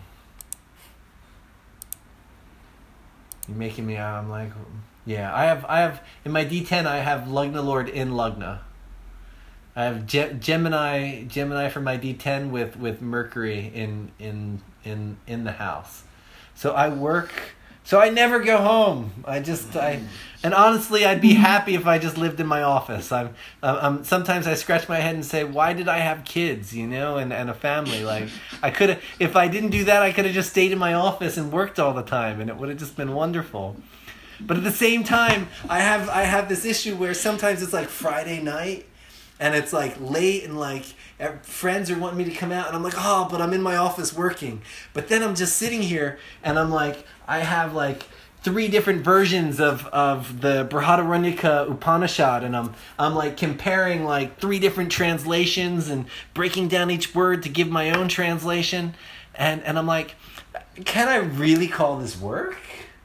you're making me. I'm like, yeah. I have. I have in my D ten. I have Lugna Lord in Lugna. I have Ge- Gemini. Gemini for my D ten with, with Mercury in in in in the house. So I work. So I never go home. I just I, and honestly, I'd be happy if I just lived in my office. I'm, I'm sometimes I scratch my head and say, why did I have kids, you know, and, and a family? Like I could have, if I didn't do that, I could have just stayed in my office and worked all the time, and it would have just been wonderful. But at the same time, I have I have this issue where sometimes it's like Friday night, and it's like late, and like friends are wanting me to come out, and I'm like, oh, but I'm in my office working. But then I'm just sitting here, and I'm like, I have like three different versions of, of the Brihadaranyaka Upanishad, and I'm I'm like comparing like three different translations and breaking down each word to give my own translation, and and I'm like, can I really call this work?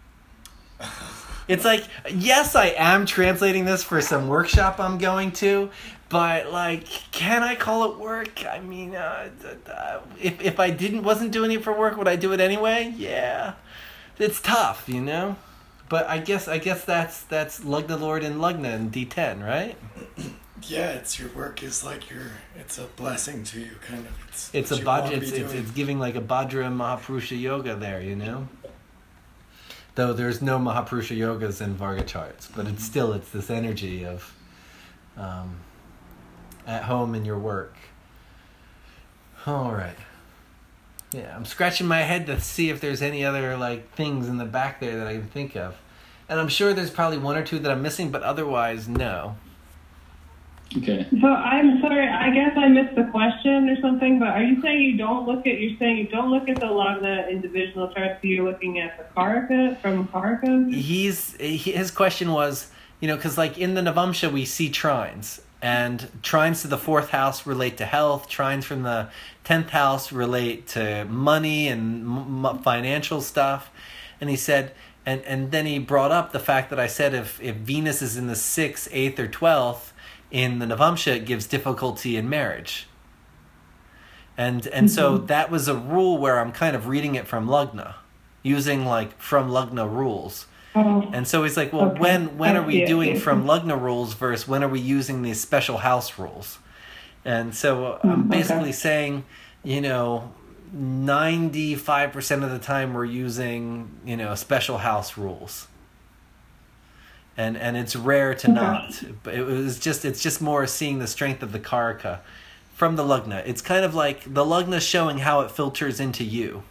It's like, yes, I am translating this for some workshop I'm going to, but like, can I call it work? I mean, uh, uh, if if I didn't wasn't doing it for work, would I do it anyway? Yeah, it's tough, you know. But I guess I guess that's that's Lugna Lord and Lugna in D ten, right? Yeah, it's your work is like your, it's a blessing to you, kind of. It's, It's what a you want Bhadra, to it's, be it's doing. it's giving like a Bhadra Mahapurusha Yoga there, you know. Though there's no Mahapurusha Yogas in Varga charts, but it's still it's this energy of um, at home in your work. All right. Yeah, I'm scratching my head to see if there's any other like things in the back there that I can think of, and I'm sure there's probably one or two that I'm missing, but otherwise, no. Okay. So I'm sorry, I guess I missed the question or something, but are you saying you don't look at, you're saying you don't look at the Lagna individual charts, but you're looking at the Karaka from Karaka? He's he, his question was, you know, because like in the Navamsha we see trines, and trines to the fourth house relate to health. Trines from the tenth house relate to money and m- m- financial stuff. And he said, And and then he brought up the fact that I said if, if Venus is in the sixth, eighth, or twelfth in the Navamsha, it gives difficulty in marriage. And and mm-hmm. so that was a rule where I'm kind of reading it from Lagna, using like from Lagna rules. Oh, and so he's like, well, okay. when when are we it. doing from Lagna rules versus when are we using these special house rules? And so I'm basically okay. saying, you know, ninety-five percent of the time we're using, you know, special house rules. And and it's rare to okay. not. But it was just it's just more seeing the strength of the Karaka from the Lagna. It's kind of like the Lagna showing how it filters into you.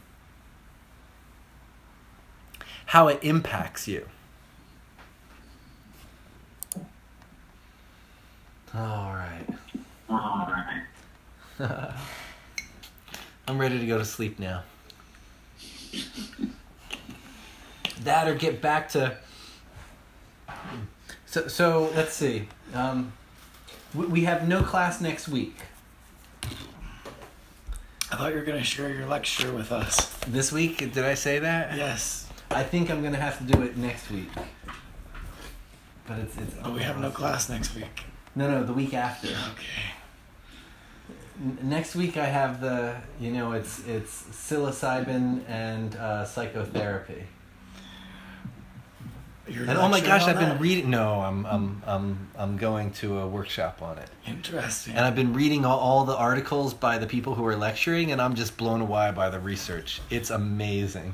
How it impacts you. All right. All right. I'm ready to go to sleep now. That or get back to... So, so let's see. Um, we, we have no class next week. I thought you were going to share your lecture with us. This week? Did I say that? Yes. I think I'm going to have to do it next week. But it's... it's but we have no class next week. No, no, the week after. Okay. Next week I have the, you know, it's it's psilocybin and uh, psychotherapy. You're and oh my gosh, I've that? been reading. No, I'm I'm I'm I'm going to a workshop on it. Interesting. And I've been reading all, all the articles by the people who are lecturing, and I'm just blown away by the research. It's amazing.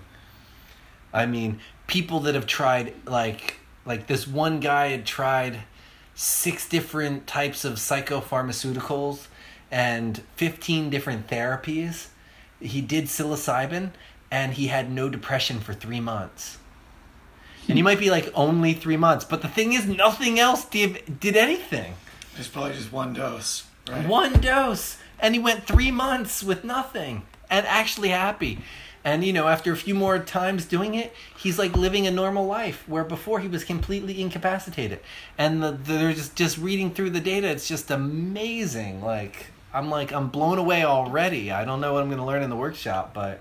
I mean, people that have tried like like this one guy had tried six different types of psychopharmaceuticals and fifteen different therapies. He did psilocybin, and he had no depression for three months. And you might be like, only three months. But the thing is, nothing else did, did anything. There's probably just one dose, right? One dose. And he went three months with nothing. And actually happy. And, you know, after a few more times doing it, he's like living a normal life. Where before he was completely incapacitated. And the, the, they're just, just reading through the data. It's just amazing. Like... I'm like, I'm blown away already. I don't know what I'm going to learn in the workshop, but,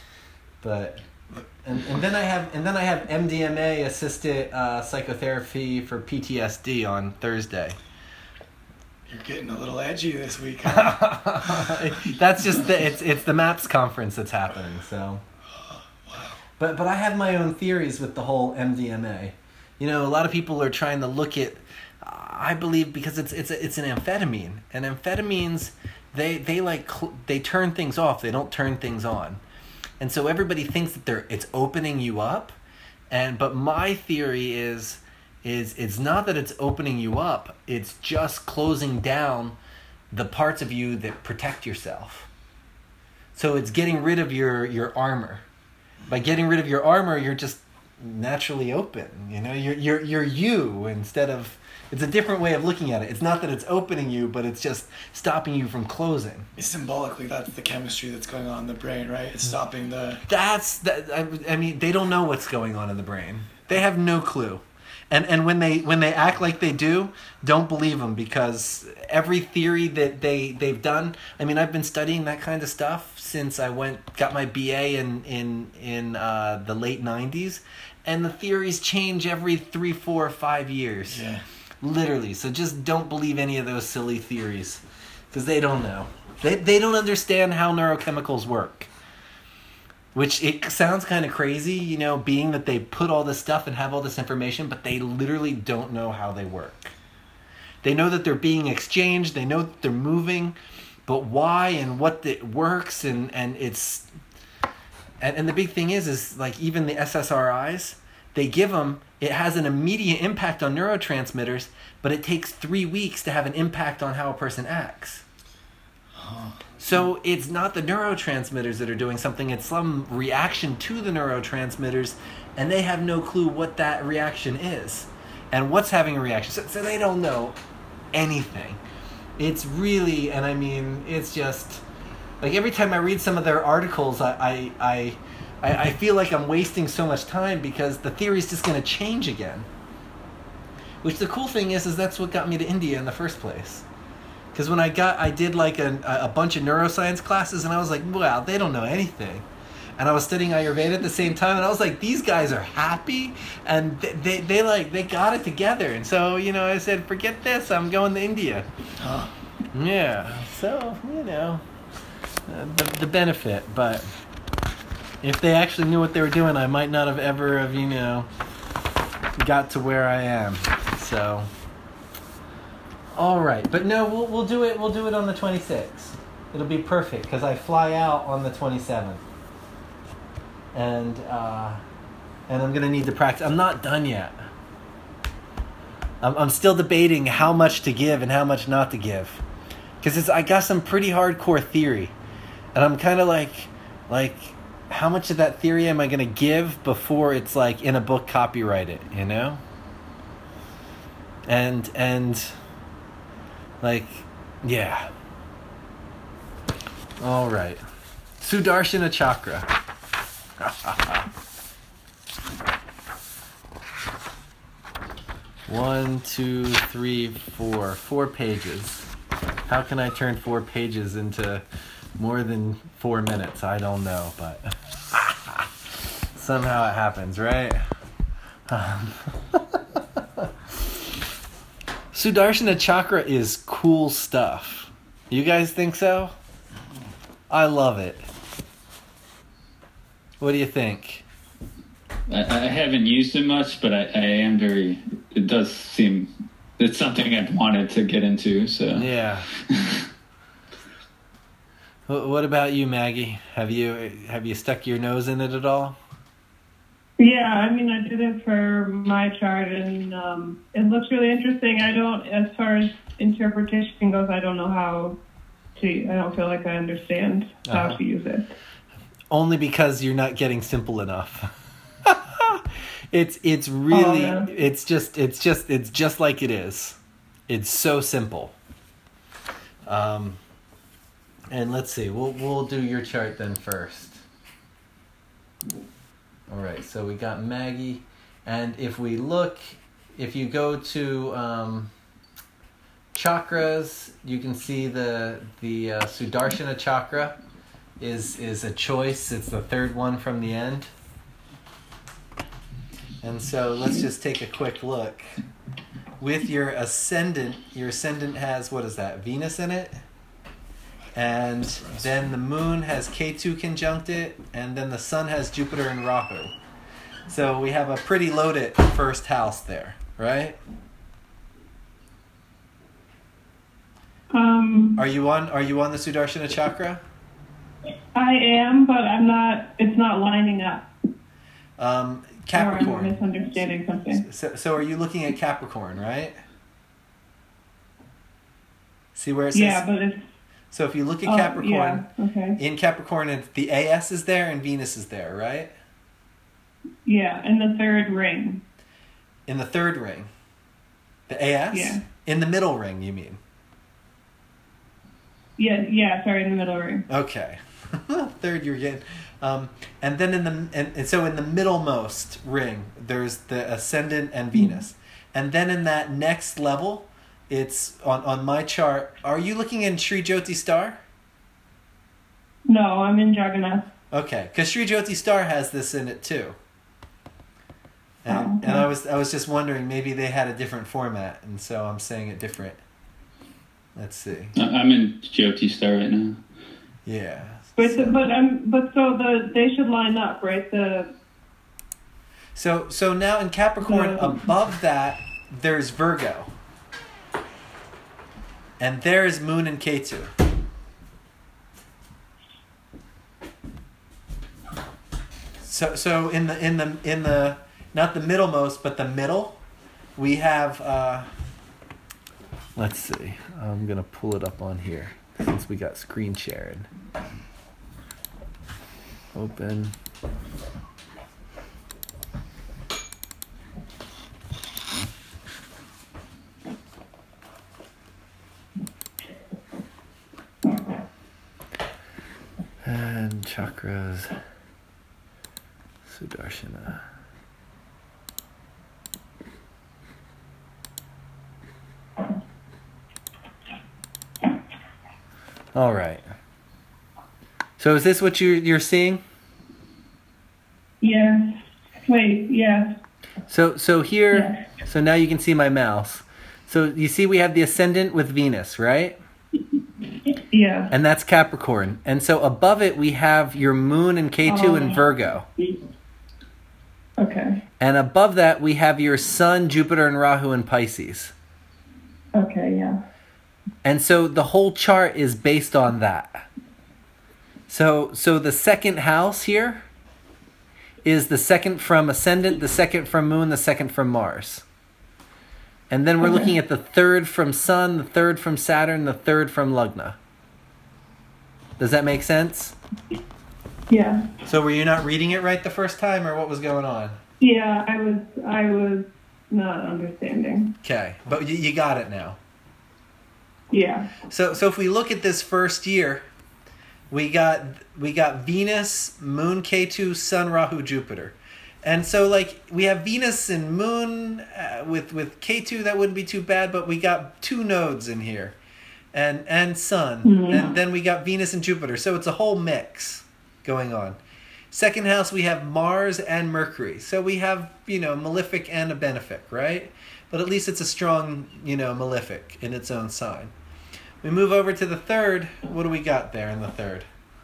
but, and, and then I have, and then I have M D M A assisted uh, psychotherapy for P T S D on Thursday. You're getting a little edgy this week, huh? That's just the, it's, it's the MAPS conference that's happening, so. Wow. But, but I have my own theories with the whole M D M A. You know, a lot of people are trying to look at, I believe because it's it's a, it's an amphetamine, and amphetamines they they like cl- they turn things off, they don't turn things on, and so everybody thinks that they're it's opening you up, and but my theory is is it's not that it's opening you up, it's just closing down the parts of you that protect yourself. So it's getting rid of your your armor. By getting rid of your armor, you're just naturally open. You know, you're you're you're you instead of. It's a different way of looking at it. It's not that it's opening you, but it's just stopping you from closing. Symbolically, that's the chemistry that's going on in the brain, right? It's stopping the... That's... that. I, I mean, they don't know what's going on in the brain. They have no clue. And and when they when they act like they do, don't believe them, because every theory that they, they've done... I mean, I've been studying that kind of stuff since I went got my B A in, in, in uh, the late nineties. And the theories change every three, four, five years. Yeah. Literally. So just don't believe any of those silly theories, because they don't know. They they don't understand how neurochemicals work. Which it sounds kind of crazy, you know, being that they put all this stuff and have all this information, but they literally don't know how they work. They know that they're being exchanged, they know that they're moving, but why and what it works and, and it's... And, and the big thing is, is like even the S S R Is, they give them... It has an immediate impact on neurotransmitters, but it takes three weeks to have an impact on how a person acts. Oh. So it's not the neurotransmitters that are doing something, it's some reaction to the neurotransmitters, and they have no clue what that reaction is and what's having a reaction. So, so they don't know anything. It's really, and I mean, it's just, like every time I read some of their articles, I... I, I I, I feel like I'm wasting so much time because the theory is just going to change again. Which the cool thing is, is that's what got me to India in the first place. Because when I got, I did like a, a bunch of neuroscience classes, and I was like, wow, they don't know anything. and I was studying Ayurveda at the same time, and I was like, these guys are happy, and they, they, they like, they got it together. And so, you know, I said, forget this, I'm going to India. Huh. Yeah, so, you know, uh, the, the benefit, but if they actually knew what they were doing, I might not have ever have, you know, got to where I am. So, all right, but no, we'll we'll do it. We'll do it on the twenty-sixth. It'll be perfect because I fly out on the twenty-seventh, and uh, and I'm gonna need to practice. I'm not done yet. I'm I'm still debating how much to give and how much not to give, because it's I got some pretty hardcore theory, and I'm kind of like like. How much of that theory am I going to give before it's like in a book copyrighted, you know? And, and, like, yeah. All right. Sudarshana Chakra. One, two, three, four. Four pages. How can I turn four pages into more than four minutes? I don't know, but somehow it happens, right? Um, Sudarshana Chakra is cool stuff. You guys think so? I love it. What do you think? I, I haven't used it much, but I, I am very, it does seem, it's something I've wanted to get into, so. Yeah. What about you, Maggie? Have you have you stuck your nose in it at all? Yeah, I mean, I did it for my chart, and um, it looks really interesting. I don't, as far as interpretation goes, I don't know how to, I don't feel like I understand how Uh-huh. to use it. Only because you're not getting simple enough. it's it's really Oh, yeah. it's just it's just it's just like it is. It's so simple. Um and let's see. We'll we'll do your chart then first. All right. So we got Maggie, and if we look, if you go to um, chakras, you can see the the uh, Sudarshana chakra is is a choice. It's the third one from the end. And so let's just take a quick look. With your ascendant, your ascendant has, what is that, Venus in it? And then the moon has Ketu conjunct it, and then the sun has Jupiter and Rahu. So we have a pretty loaded first house there, right? Um, Are you on are you on the Sudarshana chakra? I am, but I'm not, it's not lining up. Um, Or I'm Capricorn. misunderstanding something. So, so are you looking at Capricorn, right? See where it says? Yeah, but it's, So if you look at oh, Capricorn, yeah, okay. in Capricorn, it's, the A S is there and Venus is there, right? Yeah, and the third ring. In the third ring. The A S? Yeah. In the middle ring, you mean? Yeah, yeah, sorry, in the middle ring. Okay. Third you're getting. Um, and then in the and, and so in the middlemost ring, there's the ascendant and Venus. And then in that next level, it's on, on my chart. Are you looking in Sri Jyoti Star? No, I'm in Jagannath. Okay, because Sri Jyoti Star has this in it too. And, Oh, okay. and I was I was just wondering, maybe they had a different format, and so I'm saying it different. Let's see. I- I'm in Jyoti Star right now. Yeah. But, the, but um, but so the they should line up, right? The So so now in Capricorn, No. above that, there's Virgo. And there is Moon and Ketu. So so in the in the in the not the middlemost, but the middle, we have uh let's see. I'm gonna pull it up on here since we got screen sharing. Open. And chakras. Sudarshana. All right. So is this what you you're seeing? Yes. Wait, yes. So so here, Yes. so now you can see my mouse. So you see we have the ascendant with Venus, right? Yeah. And that's Capricorn. And so above it we have your moon and K two in Oh. Virgo. Okay. And above that we have your sun, Jupiter, and Rahu in Pisces. Okay, yeah. And so the whole chart is based on that. So so the second house here is the second from ascendant, the second from moon, the second from Mars. And then we're Okay. looking at the third from sun, the third from Saturn, the third from Lugna. Does that make sense? Yeah. So were you not reading it right the first time, or what was going on? Yeah, I was I was not understanding. Okay, but you, you got it now. Yeah. So so if we look at this first year, we got we got Venus, Moon, K two, Sun, Rahu, Jupiter. And so like we have Venus and Moon uh, with with K two, that wouldn't be too bad, but we got two nodes in here. And and Sun. Mhm. And then we got Venus and Jupiter. So it's a whole mix going on. Second house we have Mars and Mercury. So we have, you know, malefic and a benefic, right? But at least it's a strong, you know, malefic in its own sign. We move over to the third. What do we got there in the third?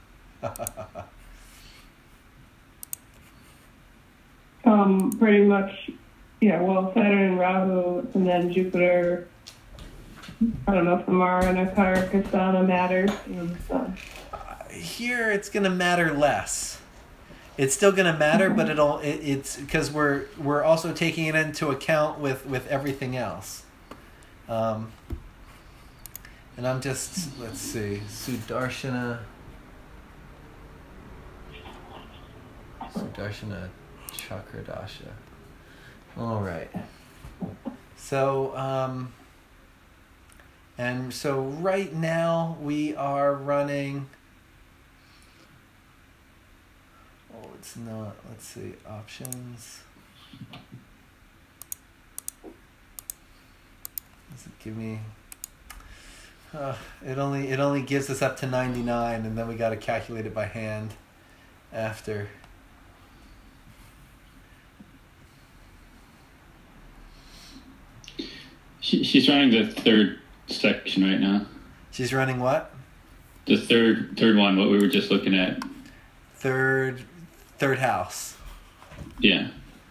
Um, pretty much, yeah, well, Saturn and Rahu, and then Jupiter. I don't know if the Mara and Akarakasana matters. And then the sun. Here it's going to matter less. It's still going to matter, but it'll it, it's because we're we're also taking it into account with with everything else. Um, and I'm just, let's see, Sudarshana. Sudarshana Chakradasha. All right. So, um, and so right now we are running. Oh, it's not. Let's see. Options. Does it give me? Uh, it only it only gives us up to ninety-nine, and then we got to calculate it by hand after. She, she's running the third section right now. She's running what? The third third one, what we were just looking at. Third, third house. Yeah.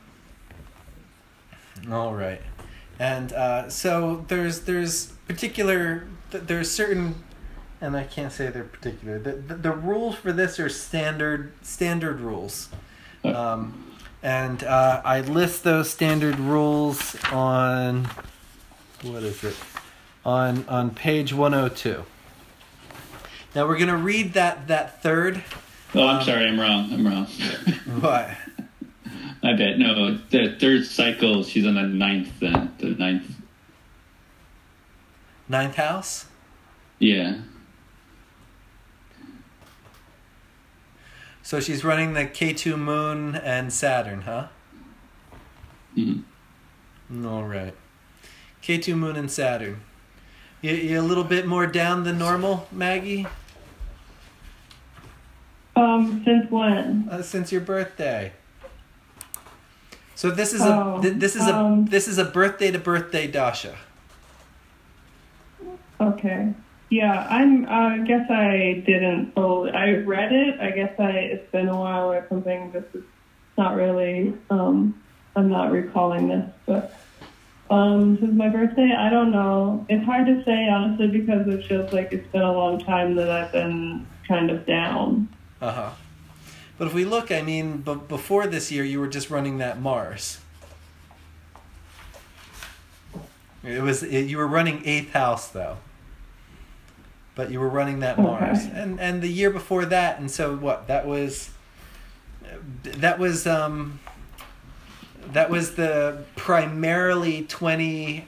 All right, and uh, so there's there's particular th- there's certain, and I can't say they're particular. The, the the rules for this are standard standard rules, um, and uh, I list those standard rules on what is it on on page one oh two. Now we're gonna read that that third. Oh, I'm sorry, I'm wrong. I'm wrong. What? I bet. No, the third cycle, she's on the ninth then. The ninth. Ninth house? Yeah. So she's running the K two moon and Saturn, huh? Mm-hmm. All right. K two moon and Saturn. You, you a little bit more down than normal, Maggie? Um, since when? Uh, since your birthday. So this is Oh, a th- this is um, a this is a birthday to birthday dasha. Okay. Yeah, I'm. I guess I didn't. Oh, I read it. I guess I. It's been a while or something. This is not really. Um, I'm not recalling this, but um, since my birthday, I don't know. It's hard to say honestly because it feels like it's been a long time that I've been kind of down. Uh huh. But if we look, I mean, b- before this year, you were just running that Mars. It was it, you were running eighth house though. But you were running that Mars, Okay. and and the year before that, and so what? That was that was um. That was the primarily twenty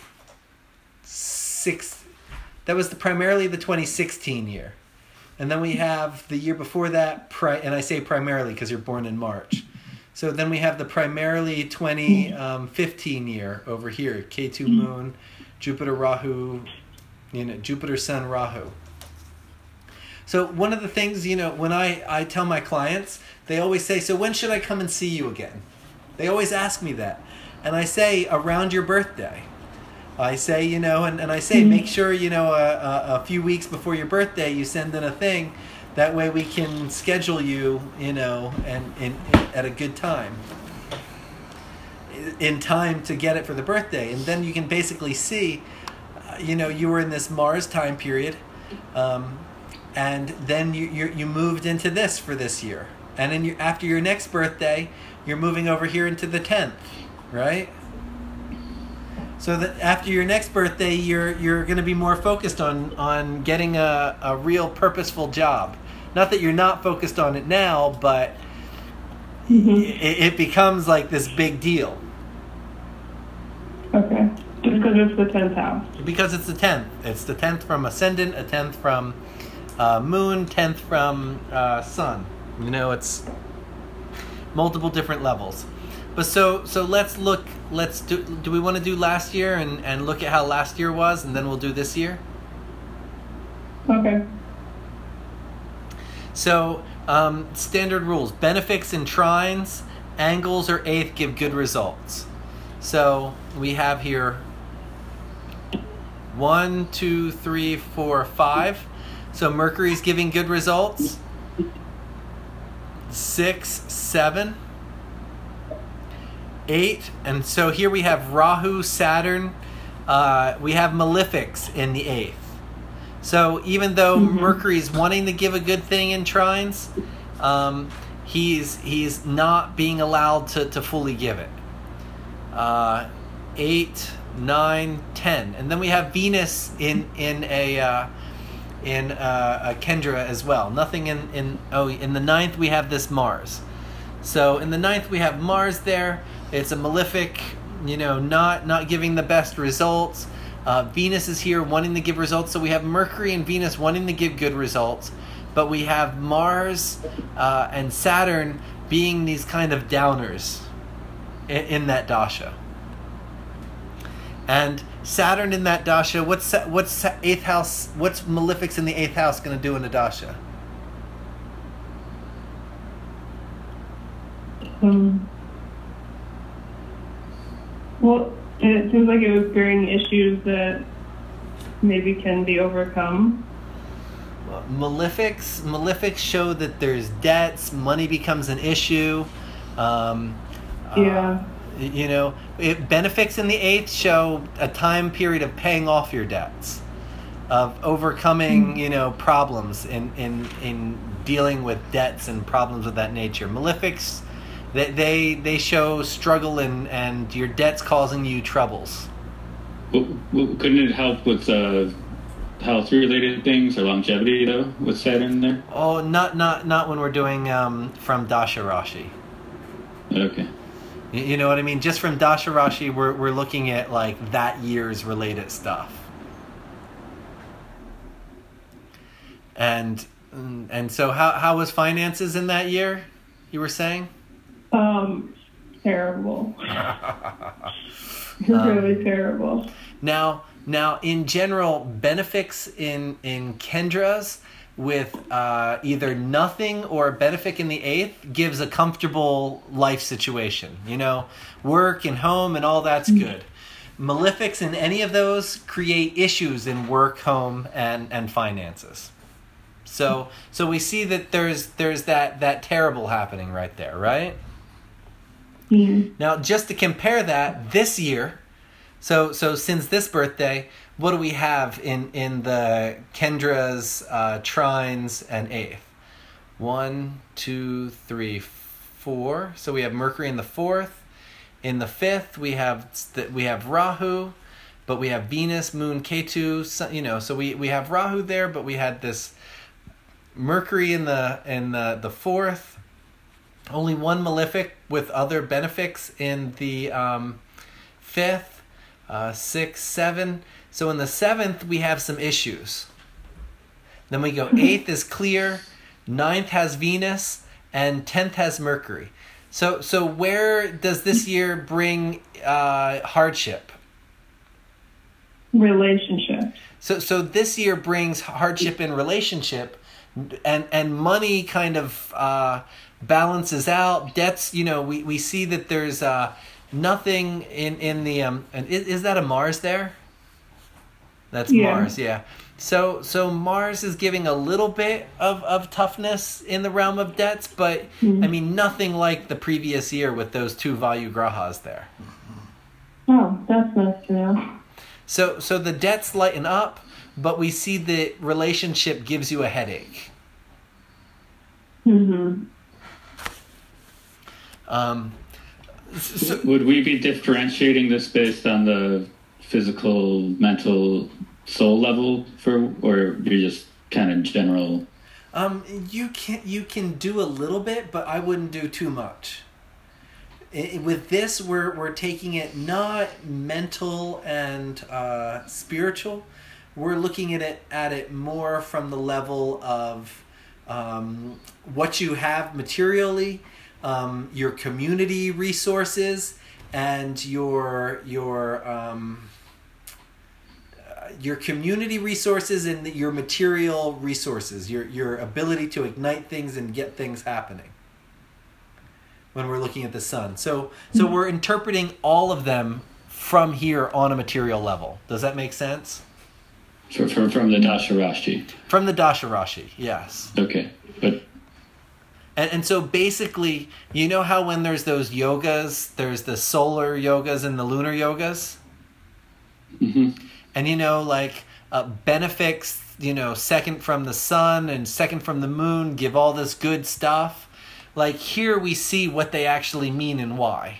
six. That was the primarily the twenty sixteen year. And then we have the year before that, pri- and I say primarily because you're born in March. So then we have the primarily twenty fifteen year over here, K two moon, Jupiter Rahu, you know, Jupiter Sun Rahu. So one of the things, you know, when I, I tell my clients, they always say, so when should I come and see you again? They always ask me that. And I say, around your birthday. I say, you know, and, and I say, mm-hmm. make sure, you know, a, a, a few weeks before your birthday, you send in a thing. That way we can schedule you, you know, and, and, and at a good time. In time to get it for the birthday. And then you can basically see, uh, you know, you were in this Mars time period. Um, and then you you you moved into this for this year. And then you, after your next birthday, you're moving over here into the tenth, right? So that after your next birthday, you're you're going to be more focused on, on getting a, a real purposeful job. Not that you're not focused on it now, but mm-hmm. it, it becomes like this big deal. Okay. Just because it's the tenth house. Because it's the tenth. It's the tenth from ascendant, a tenth from uh, moon, tenth from uh, sun. You know, it's multiple different levels. But so so let's look. Let's do. Do we want to do last year and, and look at how last year was, and then we'll do this year? Okay. So um, standard rules: benefics and trines, angles or eighth give good results. So we have here one, two, three, four, five. So Mercury's giving good results. Six, seven, eight, and so here we have Rahu, Saturn. Uh, we have malefics in the eighth. So even though mm-hmm. Mercury's wanting to give a good thing in trines, um, he's he's not being allowed to, to fully give it. Uh, eight, nine, ten, and then we have Venus in in a uh, in uh, a Kendra as well. Nothing in in oh in the ninth we have this Mars. So in the ninth we have Mars there. It's a malefic, you know, not not giving the best results. Uh, Venus is here wanting to give results. So we have Mercury and Venus wanting to give good results, but we have Mars uh, and Saturn being these kind of downers in, in that dasha. And Saturn in that dasha, what's what's eighth house? What's malefics in the eighth house going to do in the dasha? Um, well, it seems like it was bring issues that maybe can be overcome. Well, malefics, malefics show that there's debts. Money becomes an issue. Um, yeah. Uh, You know, it, benefics in the eighth show a time period of paying off your debts, of overcoming, you know, problems in, in, in dealing with debts and problems of that nature. Malefics, they they, they show struggle and, and your debts causing you troubles. Well, well, couldn't it help with uh, health-related things or longevity, though, with Saturn there? Oh, not not not when we're doing um, from Dasha Rashi. Okay. You know what I mean? Just from Dasha Rashi, we're we're looking at like that year's related stuff. And and so how how was finances in that year? You were saying? Um, terrible. Really um, terrible. Now now in general, benefics in in Kendras with uh, either nothing or a benefic in the eighth gives a comfortable life situation. You know, work and home and all that's good. Malefics in any of those create issues in work, home, and, and finances. So so we see that there's there's that, that terrible happening right there, right? Mm-hmm. Now, just to compare that, this year, so so since this birthday, what do we have in, in the Kendra's uh, trines and eighth? One, two, three, four. So we have Mercury in the fourth. In the fifth, we have we have Rahu, but we have Venus, Moon, Ketu. So, you know, so we, we have Rahu there, but we had this Mercury in the in the, the fourth. Only one malefic with other benefics in the um, fifth, uh, six, seven. So in the seventh, we have some issues. Then we go eighth is clear, ninth has Venus, and tenth has Mercury. So so where does this year bring uh, hardship? Relationship. So so this year brings hardship in relationship, and and money kind of uh, balances out. Debts, you know, we, we see that there's uh, nothing in in the um. And is, is that a Mars there? That's Yeah. Mars, yeah. So so Mars is giving a little bit of, of toughness in the realm of debts, but Mhm. I mean nothing like the previous year with those two Vayu Grahas there. Oh, that's nice to know. So so the debts lighten up, but we see the relationship gives you a headache. Mm-hmm. Um, so, Would we be differentiating this based on the physical, mental, soul level, for, or you're just kind of general? um, you can you can do a little bit, but I wouldn't do too much. I- with this, we're we're taking it not mental and uh, spiritual. We're looking at it at it more from the level of um, what you have materially, um, your community resources, and your your um, uh, your community resources and your material resources, your your ability to ignite things and get things happening. When we're looking at the sun, so so we're interpreting all of them from here on a material level. Does that make sense? From, from, from the Dasha Rashi. From the Dasha Rashi, yes. Okay. But And and so basically, you know how when there's those yogas, there's the solar yogas and the lunar yogas? hmm And you know, like uh, benefics, you know, second from the sun and second from the moon give all this good stuff. Like here we see what they actually mean and why.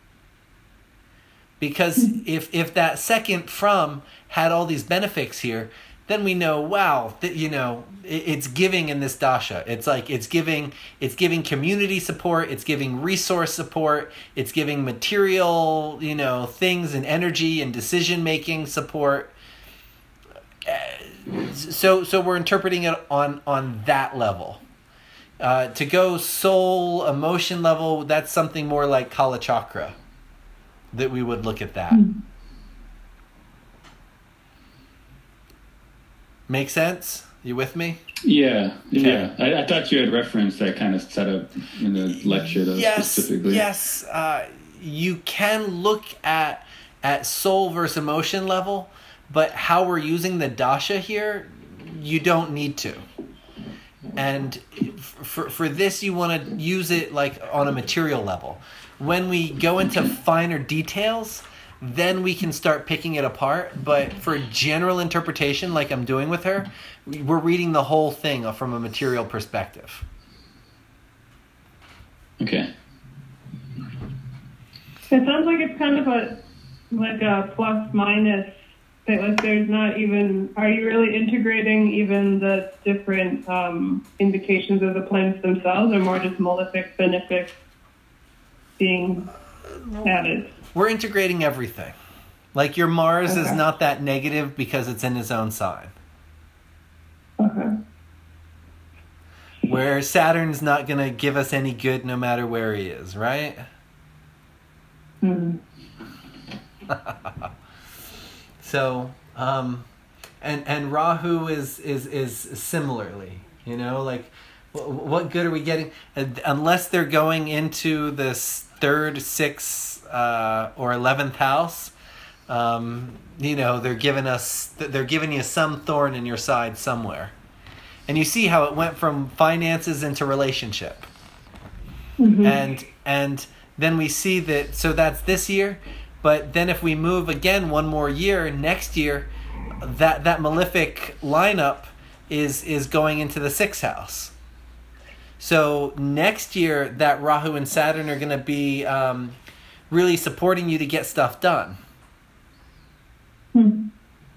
Because if if that second from had all these benefics here, then we know, wow, that you know, it, it's giving in this dasha. It's like it's giving it's giving community support, it's giving resource support, it's giving material, you know, things and energy and decision making support. Uh, So so we're interpreting it on on that level. Uh, to go soul emotion level, that's something more like Kala Chakra. That we would look at that. Make sense? You with me? yeah, Okay. yeah. I, I thought you had referenced that kind of setup in the lecture, though, Yes, specifically. yes. Uh, you can look at at soul versus emotion level, but how we're using the dasha here, you don't need to. And for for this, you want to use it like on a material level. When we go into finer details, then we can start picking it apart. But for general interpretation, like I'm doing with her, we're reading the whole thing from a material perspective. Okay. It sounds like it's kind of a like a plus minus. That like there's not even. Are you really integrating even the different um, indications of the planets themselves, or more just malefic benefics being added? We're integrating everything. Like your Mars is Okay. not that negative because it's in his own sign. Okay. Where Saturn's not going to give us any good no matter where he is, right? Hmm. So, um, and and Rahu is is is similarly, you know, like wh- what good are we getting And unless they're going into this third, sixth, uh, or eleventh house? Um, you know, they're giving us they're giving you some thorn in your side somewhere, and you see how it went from finances into relationship, Mhm. and and then we see that. So that's this year. But then if we move again one more year, next year, that, that malefic lineup is is going into the sixth house. So next year, that Rahu and Saturn are going to be um, really supporting you to get stuff done. Hmm.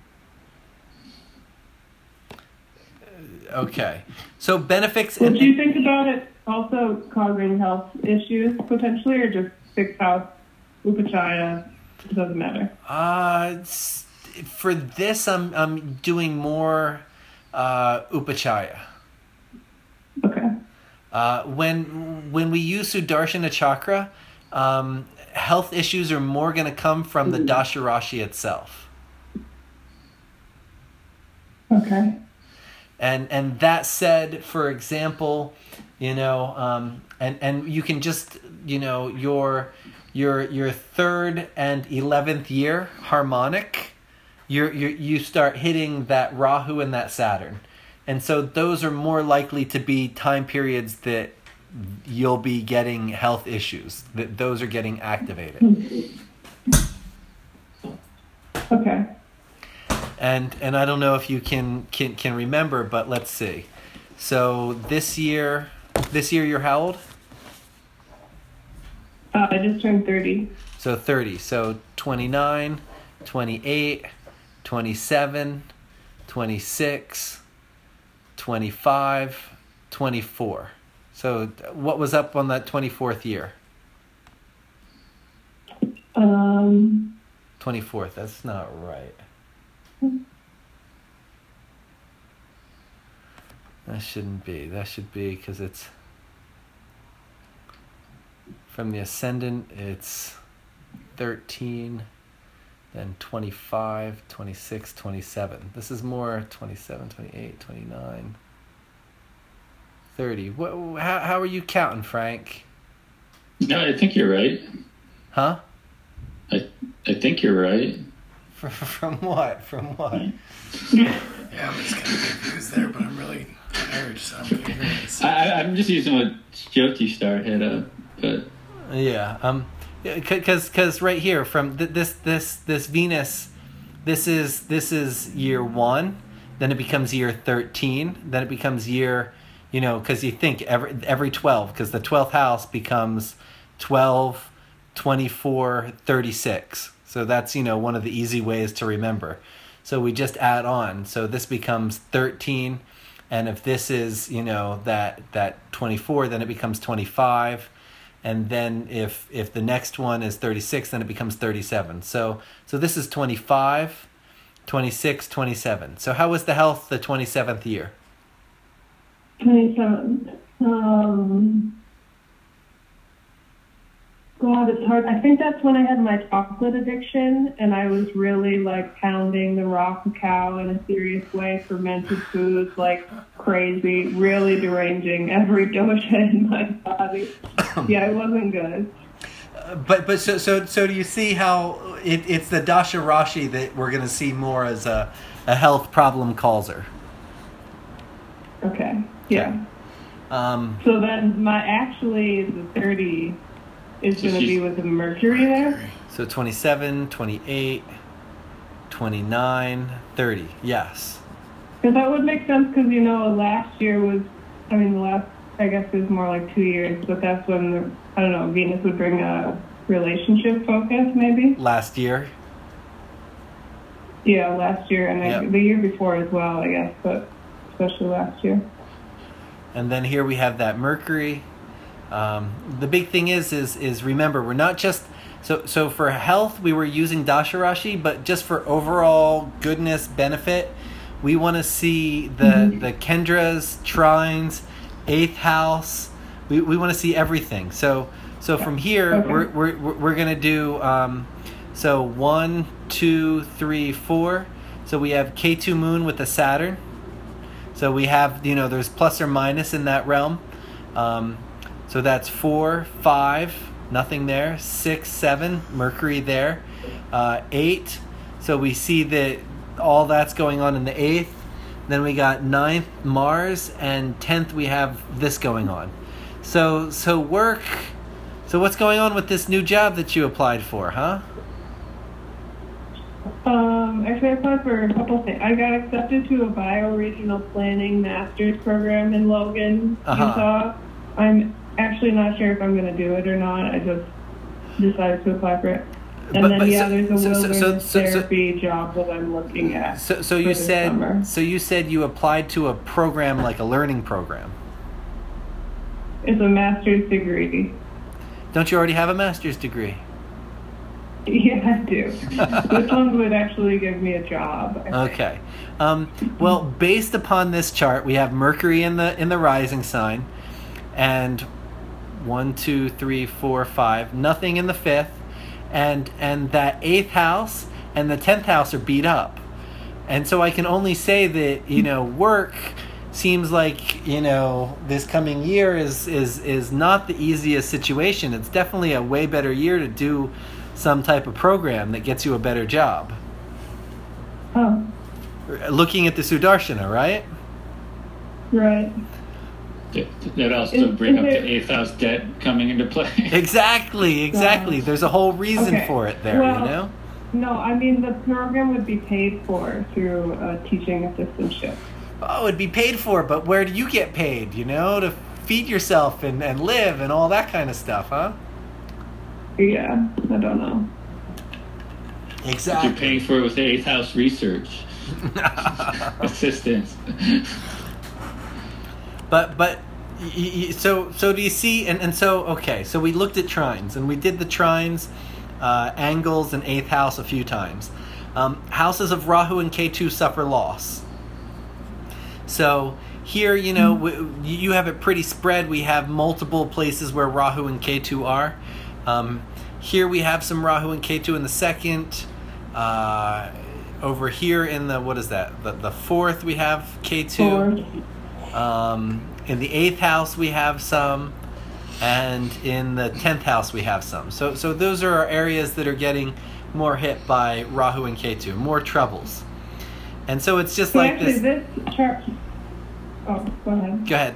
Okay. So benefics... Well, and, do you think about it also causing health issues potentially, or just sixth house, upachaya, it doesn't matter? Uh, s- for this, I'm I'm doing more uh, upachaya. Okay. Uh, when when we use Sudarshana Chakra, um, health issues are more going to come from the Dasha Rashi itself. Okay. And and that said, for example, you know, um, and and you can just, you know, your your your third and eleventh year harmonic, you you you start hitting that Rahu and that Saturn, and so those are more likely to be time periods that you'll be getting health issues. That those are getting activated. Okay. And and I don't know if you can, can can remember, but let's see. So this year, this year you're how old? Uh, I just turned thirty. So thirty. So twenty-nine, twenty-eight, twenty-seven, twenty-six, twenty-five, twenty-four. So what was up on that twenty-fourth year? Um. twenty-fourth. That's not right. That shouldn't be. That should be because it's from the ascendant, it's thirteen, then twenty-five, twenty-six, twenty-seven. This is more twenty-seven, twenty-eight, twenty-nine, thirty. What, how, how are you counting, Frank? No, I think you're right. Huh? I I think you're right. From, from what? From what? Yeah, I'm just kind of confused there, but I'm really tired, so I'm curious. I, I'm just using what Jyoti Star hit up, but Yeah, um, because because right here from th- this this this Venus, this is this is year one, then it becomes year thirteen, then it becomes year, you know, because you think every every twelve, because the twelfth house becomes twelve, twenty-four, thirty-six. So that's, you know, one of the easy ways to remember. So we just add on. So this becomes thirteen, and if this is, you know, that that twenty-four, then it becomes twenty-five. And then if if the next one is thirty-six, then it becomes thirty-seven. So so this is twenty-five, twenty-six, twenty-seven. So how was the health the twenty-seventh year? twenty-seven. Um. God, it's hard. I think that's when I had my chocolate addiction, and I was really like pounding the raw cacao in a serious way, fermented foods like crazy, really deranging every dosha in my body. Yeah, it wasn't good. Uh, but but so so so do you see how it, it's the Dasha Rashi that we're going to see more as a, a health problem causer? Okay. Yeah. Um, So then my actually the thirty is going to be with the Mercury there. so twenty-seven, twenty-eight, twenty-nine, thirty. Yes. Because that would make sense because, you know, last year was, I mean, the last, I guess it was more like two years, but that's when, the, I don't know, Venus would bring a relationship focus, maybe? Last year. Yeah, last year, and I, Yep. the year before as well, I guess, but especially last year. And then here we have that Mercury. Um, the big thing is, is, is remember, we're not just, so, so for health, we were using Dasha Rashi, but just for overall goodness, benefit, we want to see the, Mm-hmm. the Kendras, trines, eighth house. We, we want to see everything. So, so from here, Okay. we're, we're, we're going to do, um, so one, two, three, four. So we have K two moon with the Saturn. So we have, you know, there's plus or minus in that realm. Um, So that's four, five, nothing there. Six, seven, Mercury there. Uh, eight, so we see that all that's going on in the eighth. Then we got ninth, Mars, and tenth we have this going on. So so work. So what's going on with this new job that you applied for, huh? Um, actually, I applied for a couple things. I got accepted to a bioregional planning master's program in Logan, Uh-huh. Utah. I'm actually not sure if I'm going to do it or not. I just decided to apply for it. And But- then, but yeah, so- there's a so- so- wilderness so- so- so- therapy job that I'm looking at. So so for you this said summer. so you said you applied to a program like a learning program. It's a master's degree. Don't you already have a master's degree? Yeah, I do. This one would actually give me a job. I think. Okay. Um, well, based upon this chart, we have Mercury in the in the rising sign, and one, two, three, four, five. Nothing in the fifth, and and that eighth house and the tenth house are beat up, and so I can only say that, you know, work. seems like, you know, this coming year is is is not the easiest situation. It's definitely a way better year to do some type of program that gets you a better job. Oh, Looking at the Sudarshana, right? right. That also Is- bring is up it- the eighth house debt coming into play. Exactly, exactly. There's a whole reason Okay. for it there, Well- you know? No, I mean the program would be paid for through a teaching assistantship. Oh, it'd be paid for, but where do you get paid, you know, to feed yourself and, and live and all that kind of stuff, huh? Yeah, I don't know. Exactly. You're paying for it with the eighth house research assistance. But but y- y- so so do you see? And, and so okay. So we looked at trines and we did the trines, uh, angles, and eighth house a few times. Um, houses of Rahu and Ketu suffer loss. So here, you know, w- you have it pretty spread. We have multiple places where Rahu and Ketu are. Um, here we have some Rahu and Ketu in the second. Uh, over here in the what is that? The the fourth we have Ketu. Or, Um, in the eighth house we have some, and in the tenth house we have some. So, so those are our areas that are getting more hit by Rahu and Ketu, more troubles. And so it's just so like actually, this. this chart. Oh, go ahead. Go ahead.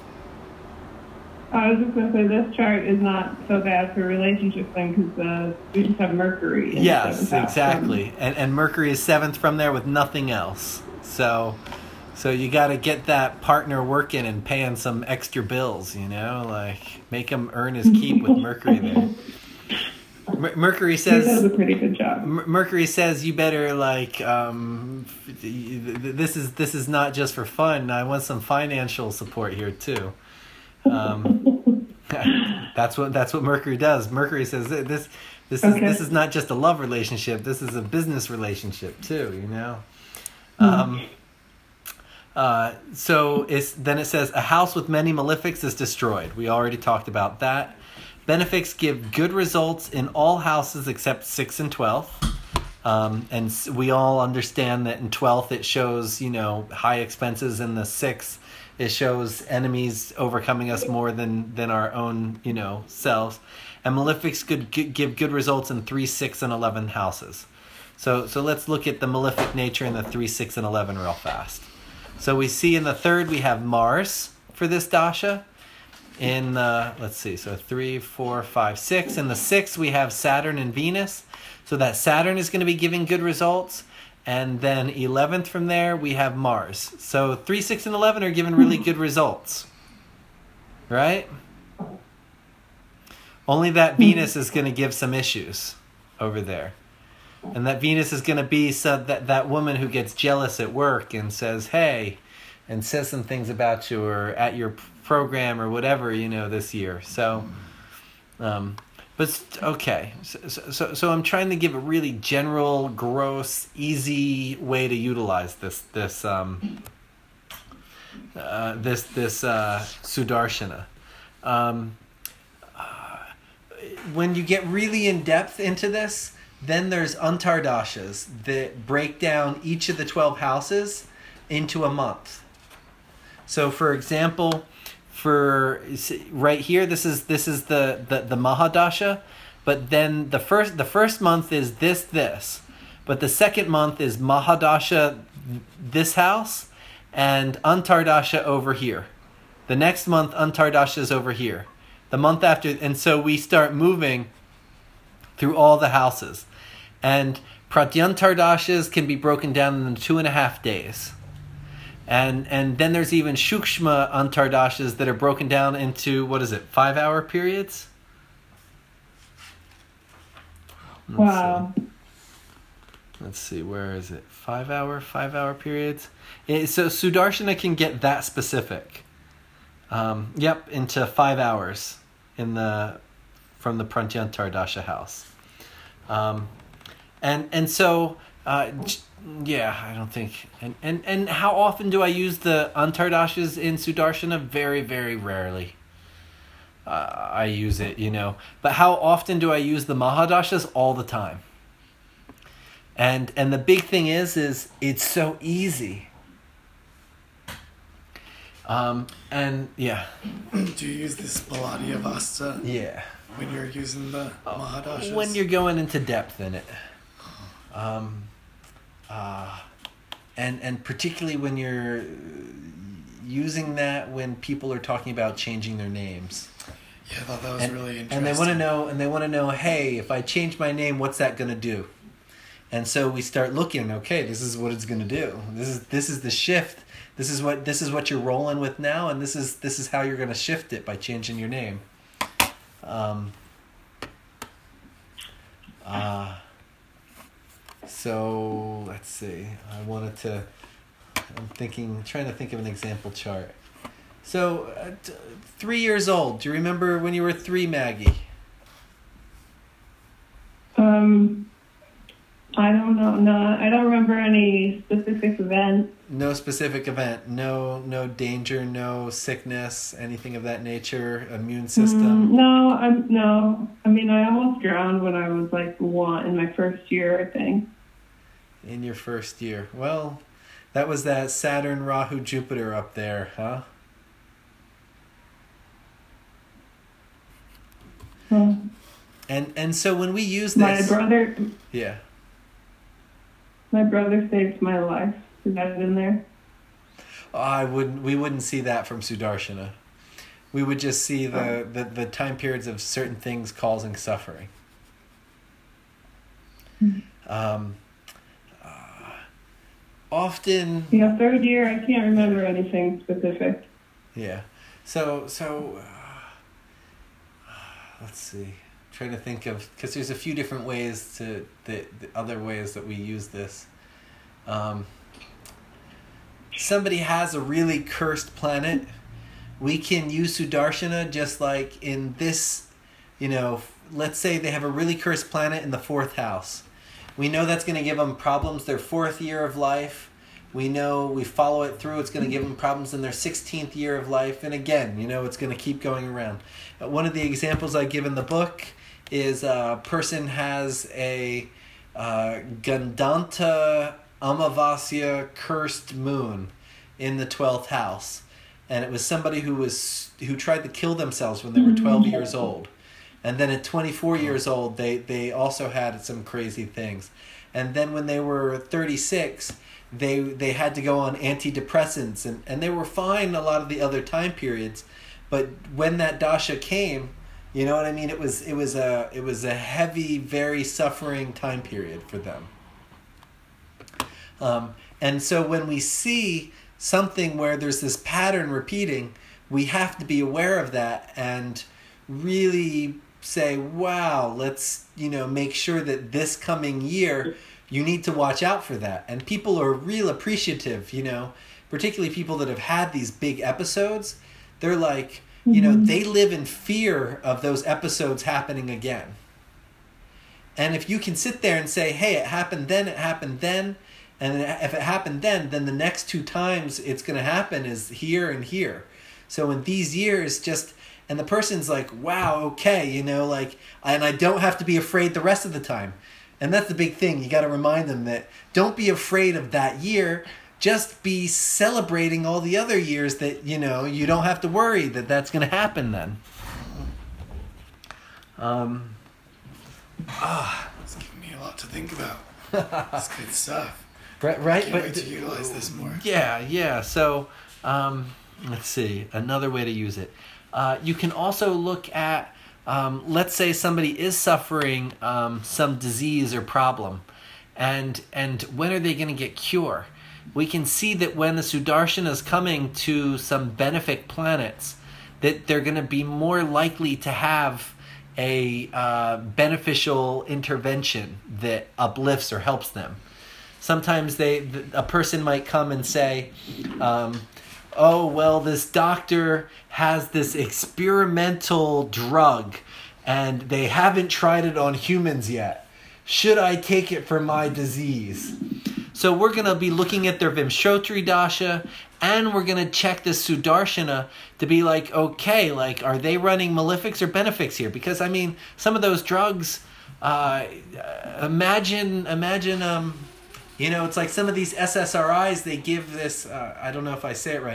I was just going to say this chart is not so bad for relationships then because uh, we just have Mercury. In the Yes, seventh house. exactly. And and Mercury is seventh from there with nothing else. So, so you got to get that partner working and paying some extra bills. You know, like make him earn his keep with Mercury there. Mer- Mercury He does says. a pretty good job. M- Mercury says you better like um, f- this is this is not just for fun. I want some financial support here too. Um, that's what that's what Mercury does. Mercury says that this this is Okay. this is not just a love relationship. This is a business relationship too. You know. Um, uh, so it's then it says a house with many malefics is destroyed. We already talked about that. Benefics give good results in all houses except six and twelfth. Um, and s- we all understand that in twelfth it shows, you know, high expenses. In the sixth, it shows enemies overcoming us more than, than our own, you know, selves. And malefics could g- give good results in three, six, and eleven houses. So so let's look at the malefic nature in the three, six, and eleven real fast. So we see in the third we have Mars for this dasha. In uh, let's see, so three, four, five, six. In the sixth we have Saturn and Venus. So that Saturn is going to be giving good results. And then eleventh from there we have Mars. So three, six, and eleven are giving really good results. Right? Only that Venus is going to give some issues over there. And that Venus is going to be so that, that woman who gets jealous at work and says, hey, and says some things about you or at your program or whatever, you know, this year. So, um, but st- okay. So, so, so I'm trying to give a really general, gross, easy way to utilize this, this, um, uh, this, this, uh, Sudarshana. Um, uh, when you get really in depth into this, then there's Antardashas that break down each of the twelve houses into a month. So, for example, for right here, this is this is the, the, the Mahadasha, but then the first the first month is this this, but the second month is Mahadasha this house and Antardasha over here. The next month Antardasha is over here. The month after, and so we start moving through all the houses. And Pratyantardashas can be broken down in two and a half days. And and then there's even Shukshma Antardashas that are broken down into, what is it, five hour periods? Let's Wow. see. Let's see, where is it? Five hour, five hour periods? It, so Sudarshana can get that specific. Um, yep, into five hours in the from the Pratyantardasha house. Um, and and so uh, j- yeah, I don't think and, and and how often do I use the Antardashas in Sudarshana? Very, very rarely. Uh, I use it, you know. But how often do I use the Mahadashas? All the time. And and the big thing is is it's so easy. Um, and yeah, Do you use this Palladyavasta yeah. when you're using the Mahadashas? When you're going into depth in it. Um, uh, and and particularly when you're using that when people are talking about changing their names. Yeah, I thought that was and, really interesting. and they want to know, and they want to know, hey, if I change my name, what's that going to do? And so we start looking. Okay, this is what it's going to do. This is this is the shift. This is what this is what you're rolling with now, and this is this is how you're going to shift it by changing your name. Um. Uh, so let's see. I wanted to. I'm thinking, trying to think of an example chart. So, uh, t- three years old. Do you remember when you were three, Maggie? Um, I don't know. No, I don't remember any specific event. No specific event. No, no danger. No sickness. Anything of that nature. Immune system. Mm, no, I'm no. I mean, I almost drowned when I was like one in my first year, I think. In your first year. Well, that was that Saturn, Rahu, Jupiter up there, huh? Well, And and so when we use my this, brother, yeah. my brother saved my life. Is that in there? I wouldn't. We wouldn't see that from Sudarshana. We would just see the, the, the time periods of certain things causing suffering. Um, uh, often. Yeah, third year. I can't remember anything specific. Yeah. So so. Uh, let's see. Trying to think of, because there's a few different ways to the, the other ways that we use this. Um, somebody has a really cursed planet. We can use Sudarshana just like in this, you know, let's say they have a really cursed planet in the fourth house. We know that's going to give them problems their fourth year of life. We know we follow it through, it's going to give them problems in their sixteenth year of life. And again, you know, it's going to keep going around. Uh, one of the examples I give in the book is a person has a uh, Gandanta Amavasya cursed moon in the twelfth house. And it was somebody who was who tried to kill themselves when they were twelve years old. And then at twenty-four years old, they, they also had some crazy things. And then when they were thirty-six, they they had to go on antidepressants. And, and they were fine a lot of the other time periods. But when that dasha came, you know what I mean? It was it was a it was a heavy, very suffering time period for them. Um, and so when we see something where there's this pattern repeating, we have to be aware of that and really say, wow, let's, you know, make sure that this coming year you need to watch out for that. And people are real appreciative, you know, particularly people that have had these big episodes. They're like, you know, they live in fear of those episodes happening again. And if you can sit there and say, hey, it happened then, it happened then, and if it happened then, then the next two times it's going to happen is here and here. So in these years, just, and the person's like, wow, okay, you know, like, and I don't have to be afraid the rest of the time. And that's the big thing. You got to remind them that don't be afraid of that year. Just be celebrating all the other years that, you know, you don't have to worry that that's going to happen then. Um, ah, it's giving me a lot to think about. It's good stuff. Right, right. Can't but wait to utilize this more. Yeah, yeah. So, um, let's see. Another way to use it. Uh, you can also look at, um, let's say somebody is suffering um, some disease or problem, and and when are they going to get cure? We can see that when the Sudarshana is coming to some benefic planets, that they're going to be more likely to have a uh, beneficial intervention that uplifts or helps them. Sometimes they, a person might come and say, um, oh, well, this doctor has this experimental drug and they haven't tried it on humans yet. Should I take it for my disease? So we're going to be looking at their Vimshotri Dasha, and we're going to check the Sudarshana to be like, okay, like, are they running malefics or benefics here? Because, I mean, some of those drugs, uh, imagine, imagine, um, you know, it's like some of these S S R Is, they give this, uh, I don't know if I say it right,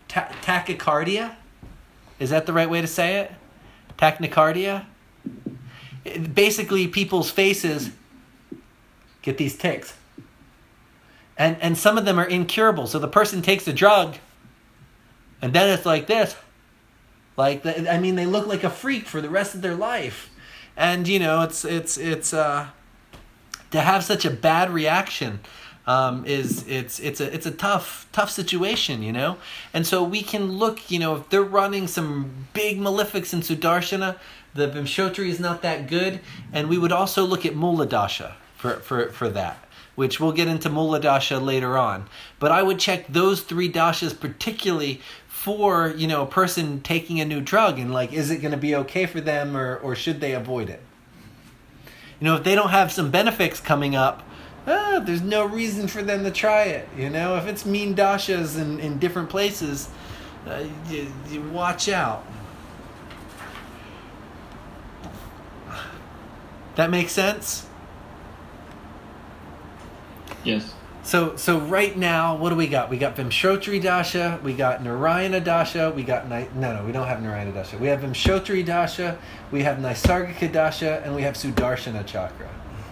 ta- tachycardia. Is that the right way to say it? Tachycardia. It, basically, people's faces get these tics, and and some of them are incurable. So the person takes a drug, and then it's like this. Like the, I mean, they look like a freak for the rest of their life, and you know, it's it's it's uh, to have such a bad reaction. Um, is it's it's a it's a tough tough situation, you know, and so we can look, you know, if they're running some big malefics in Sudarshana, the Vimshotri is not that good, and we would also look at Muladasha for for for that, which we'll get into Muladasha later on. But I would check those three dashas particularly for, you know, a person taking a new drug, and like, is it going to be okay for them, or or should they avoid it? You know, if they don't have some benefics coming up. Ah, there's no reason for them to try it. You know, if it's mean dashas in, in different places, uh, you, you watch out. That makes sense? Yes. So so right now, what do we got? We got Vimshotri Dasha, we got Narayana Dasha, we got... Ni- no, no, we don't have Narayana Dasha. We have Vimshotri Dasha, we have Naisargika Dasha, and we have Sudarshana Chakra.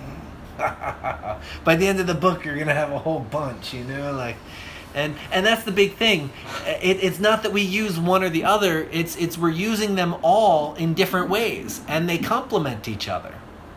By the end of the book, you're gonna have a whole bunch, you know, like, and and that's the big thing. It, it's not that we use one or the other. It's it's we're using them all in different ways, and they complement each other.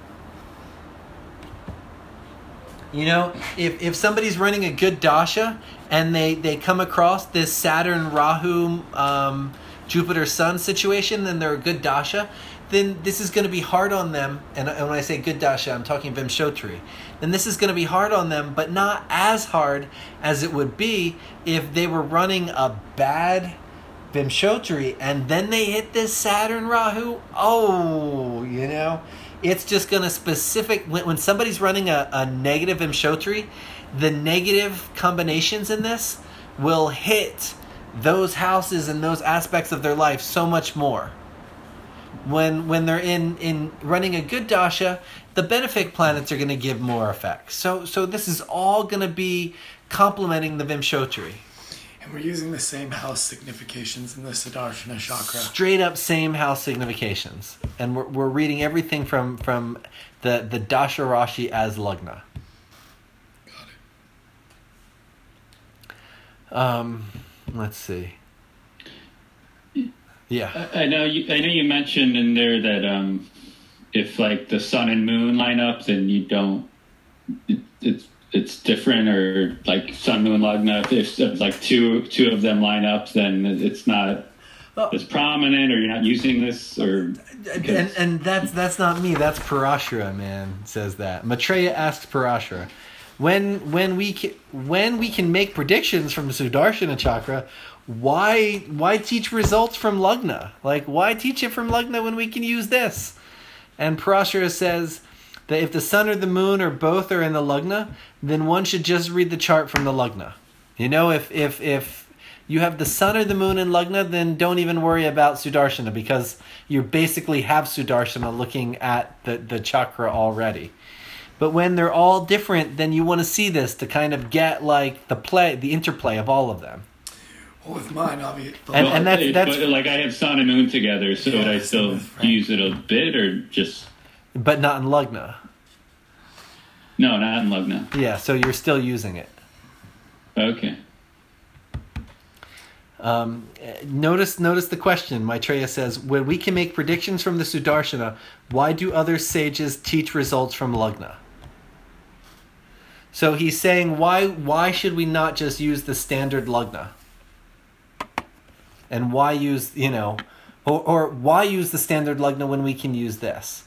You know, if if somebody's running a good dasha and they they come across this Saturn Rahu um, Jupiter Sun situation, then they're a good dasha. Then this is going to be hard on them. And when I say good dasha, I'm talking Vimshotri. Then this is going to be hard on them, but not as hard as it would be if they were running a bad Vimshotri and then they hit this Saturn Rahu. Oh, you know, it's just going to specific... When, when somebody's running a, a negative Vimshotri, the negative combinations in this will hit those houses and those aspects of their life so much more. When when they're in, in running a good dasha, the benefic planets are going to give more effects. So so this is all going to be complementing the Vimshotri. And we're using the same house significations in the Sudarshana chakra. Straight up same house significations. And we're we're reading everything from, from the, the dasha rashi as lagna. Got it. Um, let's see. Yeah, I, I know you. I know you mentioned in there that um, if like the sun and moon line up, then you don't. It, it's it's different, or like sun, moon, lagna. If, if like two two of them line up, then it's not well, as prominent, or you're not using this, or. And and that's that's not me. That's Parashara, man. Says that. Maitreya asks Parashara, when when we can, when we can make predictions from the Sudarshana chakra. Why why teach results from Lagna? Like, why teach it from Lagna when we can use this? And Parashara says that if the sun or the moon or both are in the Lagna, then one should just read the chart from the Lagna. You know, if if if you have the sun or the moon in Lagna, then don't even worry about Sudarshana, because you basically have Sudarshana looking at the, the chakra already. But when they're all different, then you want to see this to kind of get like the play, the interplay of all of them. With mine, obviously. And, and that's, but, that's but like I have sun and moon together, so Yeah, would I still right. use it a bit, or just but not in Lagna. no, not in Lagna? Yeah, so you're still using it. Okay. Um, notice notice the question. Maitreya says, when we can make predictions from the Sudarshana, why do other sages teach results from Lagna? So he's saying, why why should we not just use the standard Lagna? And why use, you know, or, or why use the standard Lagna when we can use this?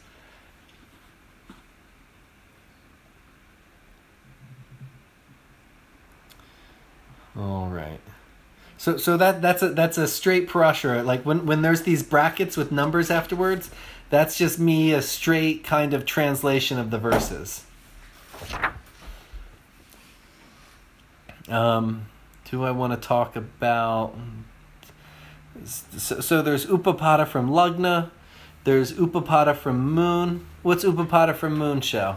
All right. So so that that's a that's a straight Parashara. Like when, when there's these brackets with numbers afterwards, that's just me a straight kind of translation of the verses. Um, do I want to talk about? So, so there's Upapada from Lagna, there's Upapada from Moon. What's Upapada from Moon, Shao?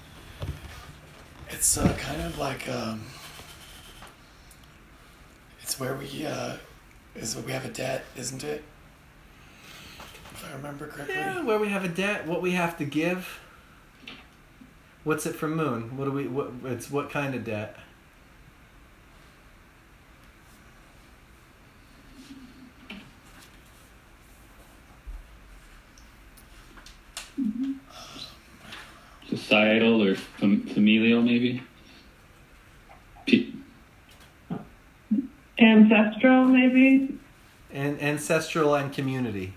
It's uh, kind of like um, it's That's where we, uh, is where we have a debt, isn't it? If I remember correctly. Yeah, where we have a debt, what we have to give. What's it for Moon? What do we? What? It's what kind of debt? Societal or fam- familial, maybe. P- Ancestral, maybe? And ancestral and community.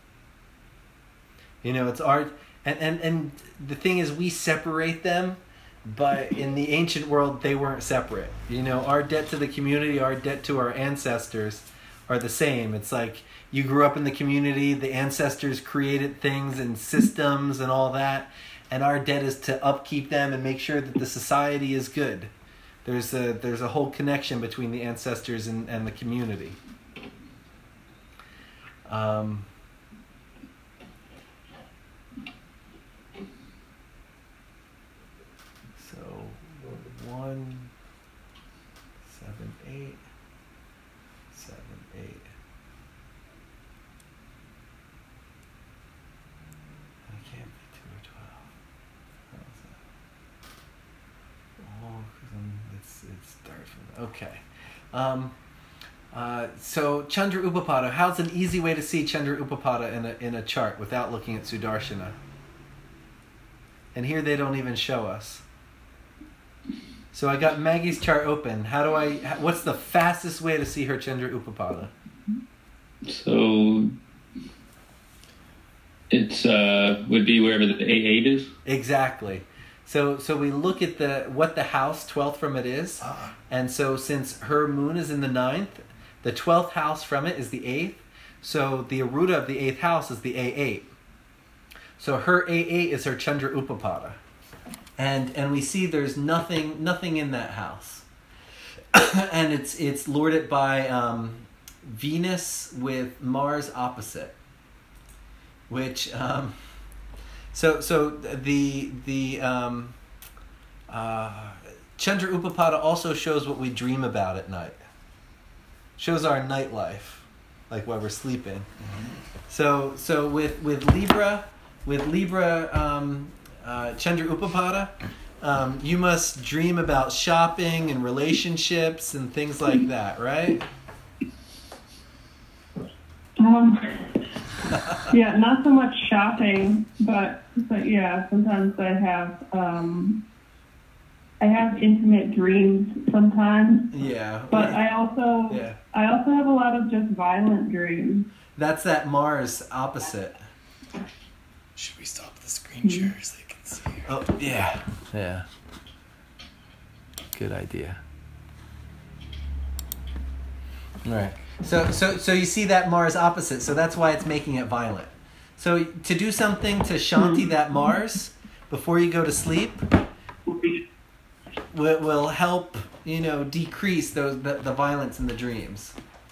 You know, it's art, and, and, and the thing is, we separate them, but in the ancient world, they weren't separate. You know, our debt to the community, our debt to our ancestors are the same. It's like you grew up in the community, the ancestors created things and systems and all that, and our debt is to upkeep them and make sure that the society is good. There's a there's a whole connection between the ancestors and, and the community. Um, so one, seven, eight, seven, eight. I can't be two or twelve. How's that? Oh, because I'm it's it's dark. Okay. Um, Uh, so Chandra Upapada, how's an easy way to see Chandra Upapada in a in a chart without looking at Sudarshana? And here they don't even show us. So I got Maggie's chart open. How do I? What's the fastest way to see her Chandra Upapada? So it's uh would be wherever the A eight is. Exactly. So so we look at the what the house twelfth from it is, Ah. and so since her moon is in the ninth. The twelfth house from it is the eighth. So the Aruda of the eighth house is the A eight. So her A eight is her Chandra Upapada. And and we see there's nothing nothing in that house. And it's it's lorded by um, Venus with Mars opposite. Which um, so so the the um, uh, Chandra Upapada also shows what we dream about at night. Shows our nightlife, like while we're sleeping. Mm-hmm. So, so with with Libra, with Libra, um, uh, Chandra Upapada, um, you must dream about shopping and relationships and things like that, right? Um, yeah, not so much shopping, but but yeah, sometimes I have um, I have intimate dreams sometimes. Yeah. But I also yeah. I also have a lot of just violent dreams. That's that Mars opposite. Should we stop the screen share so they can see her? Oh yeah, yeah. Good idea. All right. So so so you see that Mars opposite. So that's why it's making it violent. So to do something to Shanti that Mars before you go to sleep will will help, you know, decrease those the, the violence in the dreams.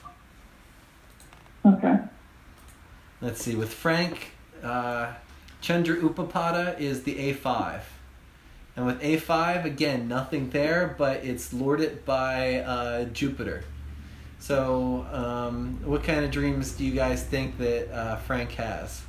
Okay. Let's see. With Frank, uh, Chandra Upapada is the A five. And with A five, again, nothing there, but it's lorded by uh, Jupiter. So, um, what kind of dreams do you guys think that uh, Frank has?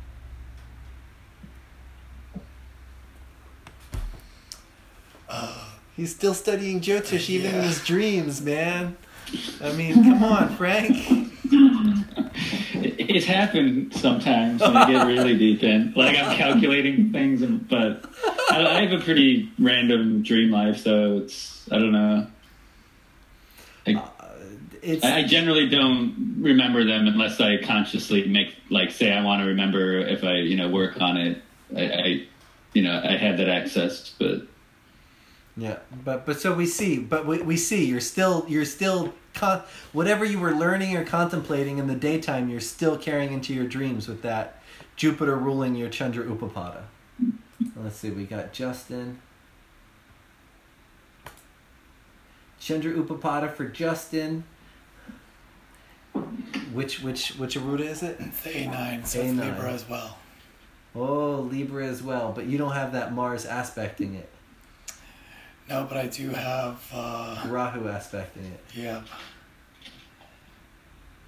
Uh, He's still studying Jyotish even in yeah. his dreams, man. I mean, come on, Frank. It, it's happened sometimes when I get really deep in. Like I'm calculating things, and, but I, I have a pretty random dream life, so it's I don't know. I, Uh, it's I generally don't remember them unless I consciously make, like, say I want to remember if I, you know, work on it. I, I you know, I have that access, but yeah, but but so we see, but we we see you're still you're still con- whatever you were learning or contemplating in the daytime, you're still carrying into your dreams with that Jupiter ruling your Chandra Upapada. Let's see, we got Justin. Chandra Upapada for Justin. Which which which Aruda is it? it's the A nine, so A it's nine. Libra as well. Oh, Libra as well, but you don't have that Mars aspecting it. No, but I do have, uh, Rahu aspecting it. yeah.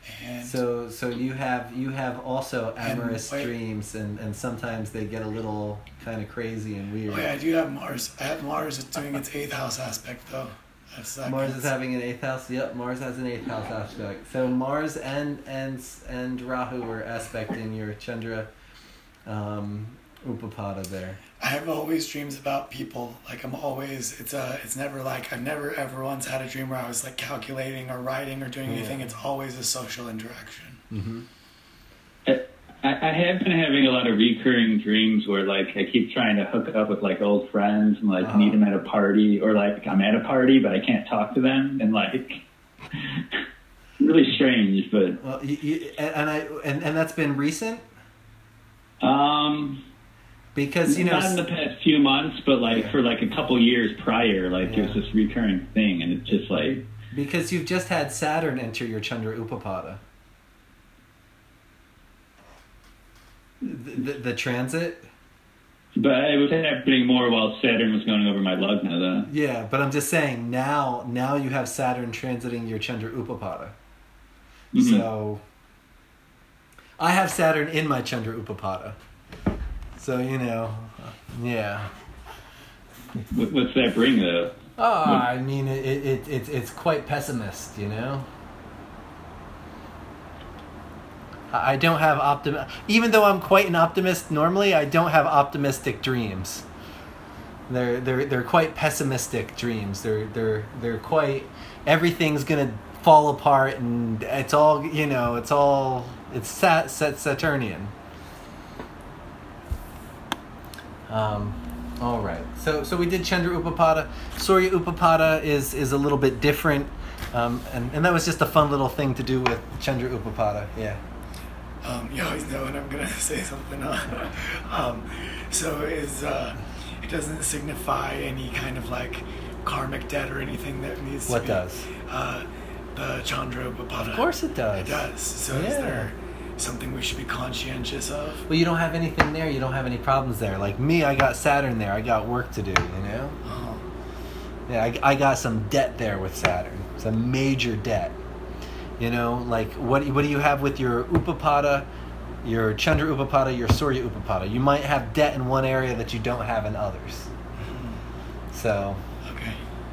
And So so you have you have also And amorous wait. dreams, and, and sometimes they get a little kind of crazy and weird. oh yeah, I do have Mars. I have Mars doing its eighth house aspect though. That's that Mars counts. is having an eighth house. Yep, Mars has an eighth house aspect. So Mars and and and Rahu are aspecting your Chandra um, Upapada there. I have always dreams about people. Like I'm always, it's a, it's never like I've never ever once had a dream where I was like calculating or writing or doing anything. Yeah. It's always a social interaction. Mm-hmm. I, I have been having a lot of recurring dreams where like I keep trying to hook up with like old friends and like Uh-huh. meet them at a party, or like I'm at a party but I can't talk to them, and like really strange. But Well, you, you, and, and I and, and that's been recent um, because you know not in the past few months, but like Yeah. for like a couple years prior, like Yeah. it was this recurring thing, and it's just like because you've just had Saturn enter your Chandra Upapada. The, the, the transit. But it was happening more while Saturn was going over my Lugna, though. Yeah, but I'm just saying now now you have Saturn transiting your Chandra Upapada. Mhm. So I have Saturn in my Chandra Upapada. So, you know, yeah. What- What's that bring, though? Oh, I mean, it, it, it, it, it's quite pessimist, you know? I I don't have optim. Even though I'm quite an optimist normally, I don't have optimistic dreams. They're they're they're quite pessimistic dreams. They're they're they're quite everything's gonna fall apart, and it's all you know. It's all it's Sat, Sat Saturnian. Um, all right. So so we did Chandra Upapada. Surya Upapada is is a little bit different, um, and and that was just a fun little thing to do with Chandra Upapada. Yeah. Um, you always know when I'm gonna say something. Uh, um, so is uh, it doesn't signify any kind of like karmic debt or anything that needs What to be. does? Uh, the Chandra Upapada. Of course it does. It does. So Yeah. is there something we should be conscientious of? Well, you don't have anything there. You don't have any problems there. Like me, I got Saturn there. I got work to do. You know. Oh, Yeah, I, I got some debt there with Saturn. It's a major debt. You know, like what what do you have with your Upapada, your Chandra Upapada, your Surya Upapada? You might have debt in one area that you don't have in others. So, okay.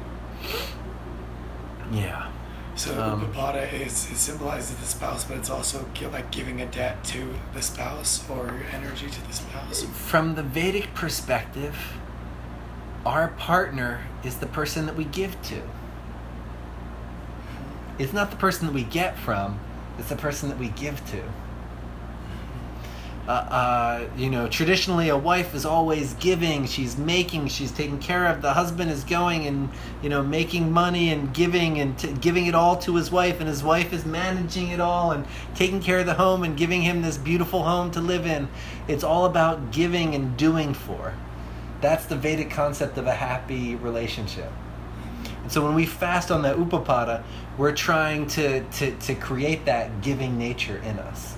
yeah. So Um, Upapada is, is symbolizes the spouse, but it's also gi- like giving a debt to the spouse or energy to the spouse. From the Vedic perspective, our partner is the person that we give to. It's not the person that we get from, it's the person that we give to. Uh, uh, you know, traditionally a wife is always giving, she's making, she's taking care of. The husband is going and, you know, making money and giving and t- giving it all to his wife, and his wife is managing it all and taking care of the home and giving him this beautiful home to live in. It's all about giving and doing for. That's the Vedic concept of a happy relationship. And so when we fast on the Upapada, we're trying to, to, to create that giving nature in us.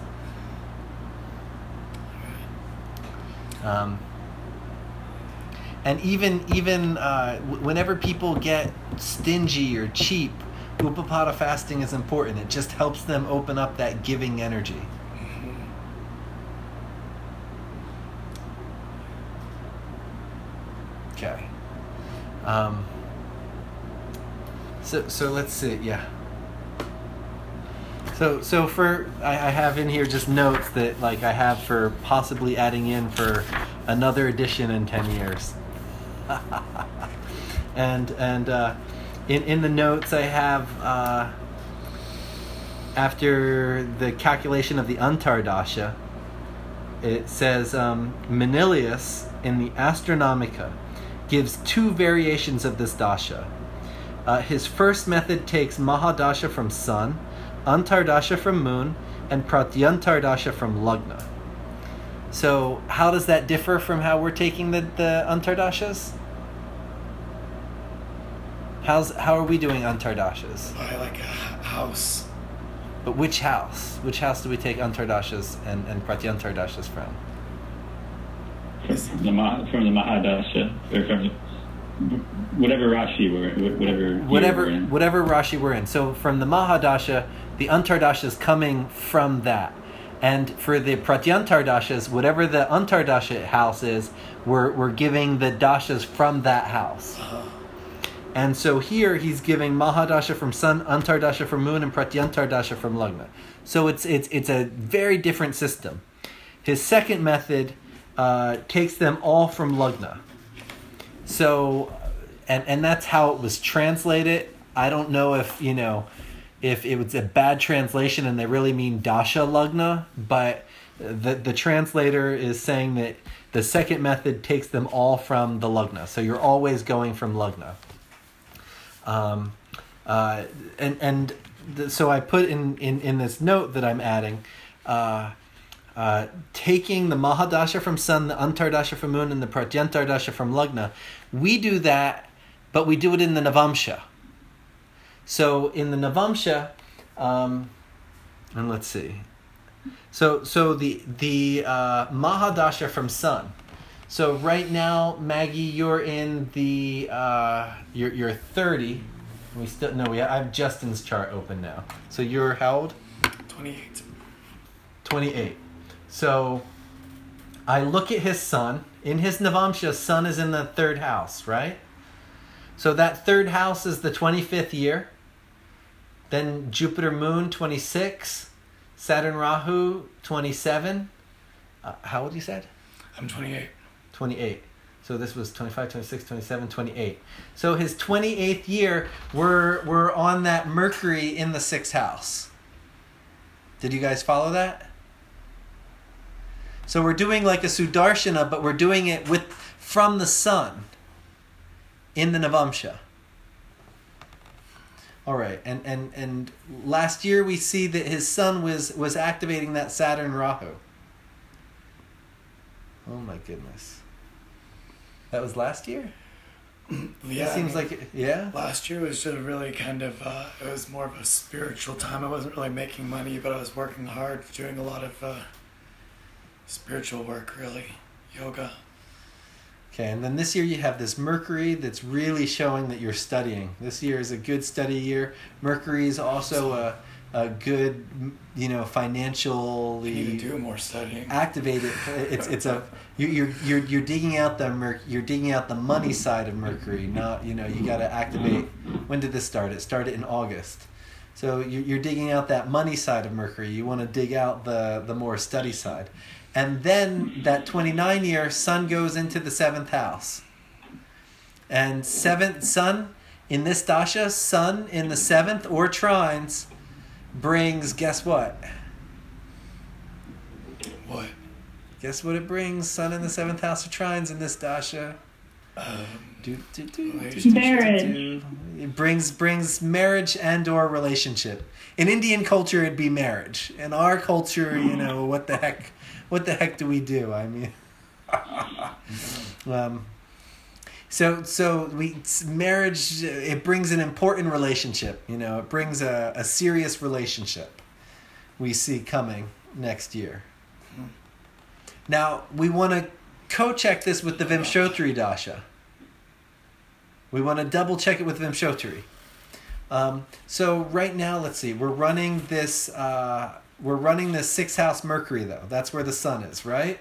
Um, and even even uh, w- whenever people get stingy or cheap, Upapada fasting is important. It just helps them open up that giving energy. Okay. Um, so so let's see. Yeah. So so for I, I have in here just notes that like I have for possibly adding in for another edition in ten years. and and uh, in in the notes I have uh, after the calculation of the Antardasha, it says um, Manilius in the Astronomica gives two variations of this dasha. Uh, his first method takes Mahadasha from Sun, Antardasha from Moon, and Pratyantardasha from Lugna. So how does that differ from how we're taking the, the Antardashas? How's, how are we doing Antardashas? By like a h- house. But which house? Which house do we take Antardashas and, and Pratyantardashas from? The Ma- from the Mahadasha, or from the whatever Rashi we're whatever year whatever we're in. whatever Rashi we're in. So from the Mahadasha, the Antardasha is coming from that. And for the Pratyantardashas, whatever the Antardasha house is, we're we're giving the dashas from that house. And so here he's giving Mahadasha from Sun, Antardasha from Moon, and Pratyantardasha from Lagna. So it's it's it's a very different system. His second method uh, takes them all from Lagna. So, and and that's how it was translated. I don't know if you know if it was a bad translation and they really mean Dasha Lagna, but the the translator is saying that the second method takes them all from the Lagna. So you're always going from Lagna. Um, uh, and and the, so I put in, in, in this note that I'm adding, uh, uh, taking the Mahadasha from Sun, the Antardasha from Moon, and the Pratyantardasha from Lagna. We do that, but we do it in the Navamsha. So in the Navamsha, um, and let's see. So so the the uh, Mahadasha from Sun. So right now, Maggie, you're in the uh, you're you're thirty. We still no, we I have Justin's chart open now. So you're how old? twenty-eight. twenty-eight. So I look at his sun. In his Navamsha, sun is in the third house, right? So that third house is the twenty-fifth year. Then Jupiter Moon, twenty-six. Saturn Rahu, twenty-seven. Uh, how old you said? I'm twenty-eight. twenty-eight. So this was twenty-five, twenty-six, twenty-seven, twenty-eight. So his twenty-eighth year, we're, we're on that Mercury in the sixth house. Did you guys follow that? So we're doing like a Sudarshana, but we're doing it with from the sun in the Navamsha. All right, and, and, and last year we see that his sun was, was activating that Saturn Rahu. Oh my goodness. That was last year? Yeah. It seems I mean, like, it, yeah? last year was just really kind of, uh, it was more of a spiritual time. I wasn't really making money, but I was working hard, doing a lot of uh, spiritual work, really. Yoga. Okay, and then this year you have this Mercury that's really showing that you're studying. This year is a good study year. Mercury is also a, a good, you know, financially I need to do more studying. activated. It's it's a you- you're you're you're digging out the mer- you're digging out the money side of Mercury. Not you know you got to activate. When did this start? It started in August. So you're you're digging out that money side of Mercury. You want to dig out the the more study side. And then that twenty-nine year, Sun goes into the seventh house. And seventh, Sun, in this dasha, Sun in the seventh or trines brings, guess what? What? Guess what it brings? Sun in the seventh house of trines in this dasha. Um, Do, do, do, do, Marriage. do, do, do. It brings brings marriage and or relationship. In Indian culture, it'd be marriage. In our culture, you know, what the heck? What the heck do we do? I mean, um, so so we marriage. It brings an important relationship. You know, it brings a, a serious relationship. We see coming next year. Now we want to co-check this with the Vimshotri Dasha. We want to double check it with Vimshotri. Um, so right now, let's see. We're running this. Uh, we're running this sixth house Mercury, though. That's where the sun is, right?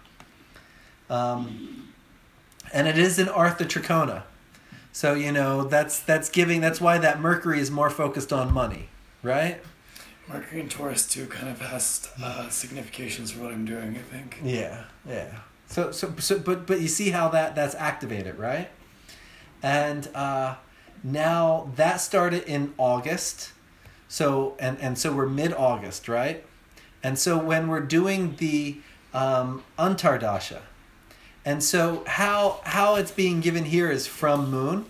Um, and it is in Artha Trikona. So you know that's that's giving. That's why that Mercury is more focused on money, right? Mercury and Taurus too kind of has uh, significations for what I'm doing, I think. Yeah, yeah. So so so, but but you see how that that's activated, right? And uh, now that started in August. So and, and so we're mid-August, right? And so when we're doing the um, Antardasha, and so how how it's being given here is from Moon.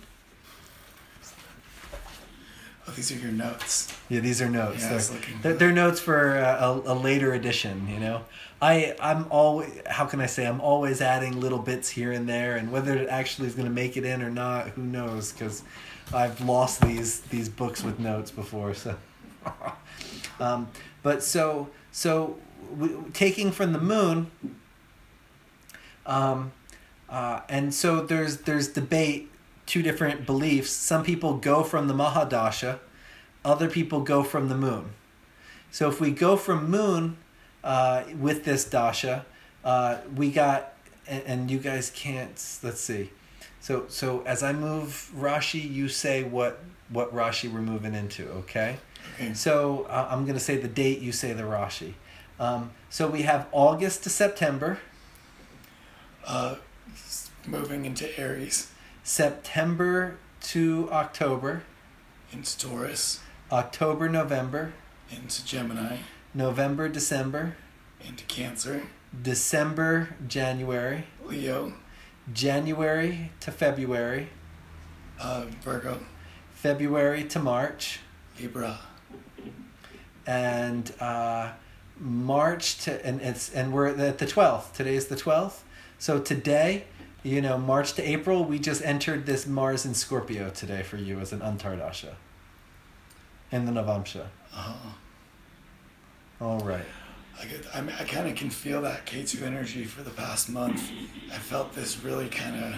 Oh, these are your notes. Yeah, these are notes. Yeah, I they're, was looking they're, for- they're notes for a, a, a later edition. You know, I I'm always how can I say I'm always adding little bits here and there, and whether it actually is going to make it in or not, who knows? Because I've lost these these books with notes before. So, um, but so so we, taking from the moon, um, uh, and so there's there's debate two different beliefs. Some people go from the Mahadasha, other people go from the moon. So if we go from moon uh, with this dasha, uh, we got, and, and you guys can't, let's see. So so as I move Rashi, you say what, what Rashi we're moving into, okay? Okay. So uh, I'm going to say the date, you say the Rashi. Um, so we have August to September. Uh, moving into Aries, September to October. into Taurus, October, November. into Gemini, November, December. into Cancer, December, January. Leo, January to February. uh, Virgo, February to March. Libra, And uh, March to, and it's, and we're at the twelfth. Today is the twelfth. So today, you know, March to April, we just entered this Mars in Scorpio today for you as an Antardasha in the Navamsha. uh, All right. I, get, I, mean, I kind of can feel that K two energy for the past month. I felt this really kind of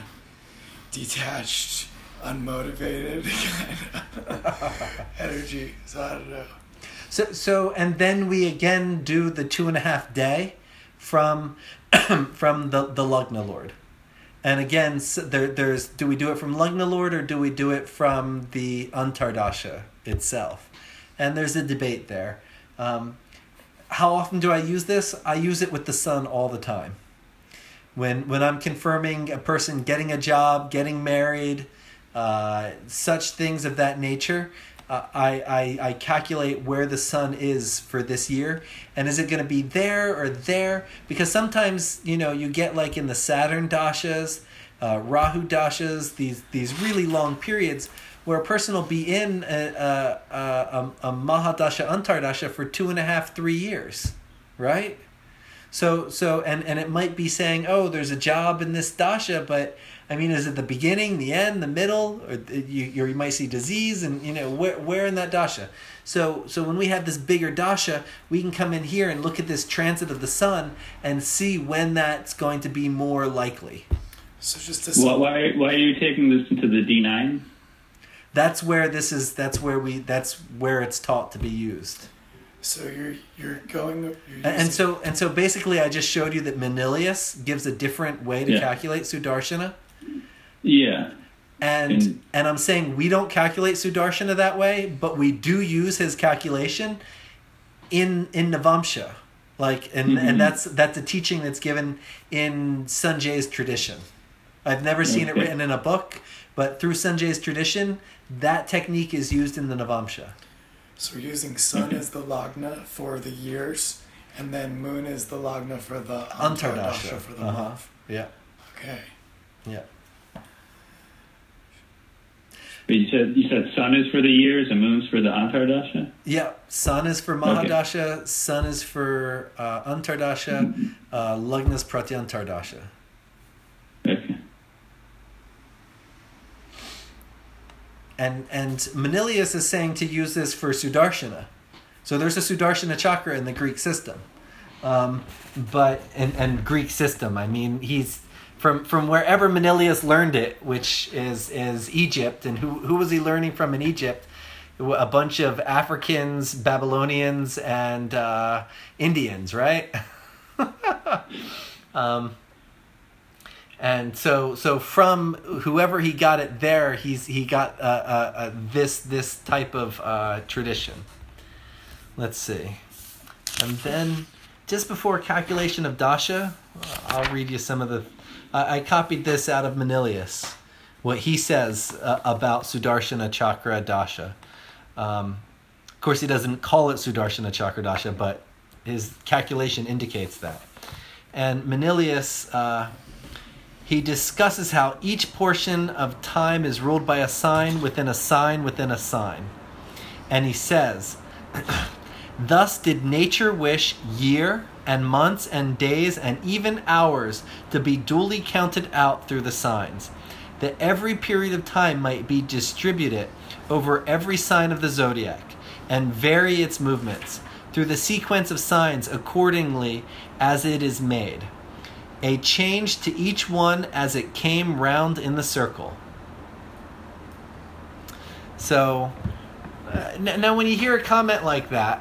detached, unmotivated kind of energy. So I don't know. So, so, and then we again do the two and a half day from, from the, the Lugna Lord. And again, so there, there's, do we do it from Lugna Lord or do we do it from the Antardasha itself? And there's a debate there. Um, how often do I use this? I use it with the sun all the time. When, when I'm confirming a person getting a job, getting married, uh, such things of that nature, Uh, I, I I calculate where the sun is for this year, and is it going to be there or there? Because sometimes, you know, you get like in the Saturn dashas, uh, Rahu dashas, these these really long periods where a person will be in a a, a, a Mahadasha Antardasha for two and a half, three years, right? So so and, and it might be saying, oh, there's a job in this dasha, but I mean, is it the beginning, the end, the middle, or you you might see disease, and you know where where in that dasha. So so when we have this bigger dasha, we can come in here and look at this transit of the sun and see when that's going to be more likely. So just to Why, why, why are you taking this into the D nine? That's where this is. That's where we. That's where it's taught to be used. So you're you're going. You're And, and using- so and so basically, I just showed you that Manilius gives a different way to Yeah. calculate Sudarshana. Yeah. And, And- and I'm saying we don't calculate Sudarshana that way, but we do use his calculation in in Navamsha. Like and, Mhm. and that's that's a teaching that's given in Sanjay's tradition. I've never seen it Okay. written in a book, but through Sanjay's tradition, that technique is used in the Navamsha. So we're using sun as the lagna for the years, and then moon is the lagna for the Antardasha. antardasha for the Uh-huh. month. Yeah. Okay. Yeah. But you said you said sun is for the years and moon's for the Antardasha? Yeah, sun is for Mahadasha, sun is for uh, Antardasha, uh, Lugna's Pratyantardasha. Okay. And and Manilius is saying to use this for Sudarshana. So there's a Sudarshana chakra in the Greek system. Um, but and, and Greek system, I mean, he's from from wherever Manilius learned it, which is is Egypt. And who who was he learning from in Egypt? A bunch of Africans, Babylonians, and uh, Indians, right? um, and so so from whoever he got it there, he's he got uh, uh, uh, this this type of uh, tradition. Let's see, and then just before calculation of dasha, I'll read you some of the. I, I copied this out of Manilius, what he says uh, about Sudarshana Chakra Dasha. Um, of course, he doesn't call it Sudarshana Chakra Dasha, but his calculation indicates that. And Manilius, uh, he discusses how each portion of time is ruled by a sign within a sign within a sign. And he says, thus did nature wish year and months and days and even hours to be duly counted out through the signs, that every period of time might be distributed over every sign of the zodiac, and vary its movements through the sequence of signs accordingly as it is made, a change to each one as it came round in the circle. So uh, n- now when you hear a comment like that,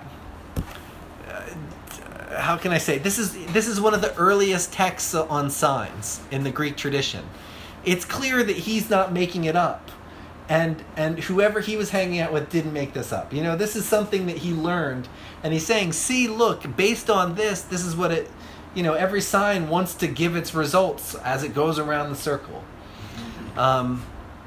how can I say, this is this is one of the earliest texts on signs in the Greek tradition. It's clear that he's not making it up, and and whoever he was hanging out with didn't make this up. You know, this is something that he learned, and he's saying, see, look, based on this, this is what it, you know, every sign wants to give its results as it goes around the circle. Um,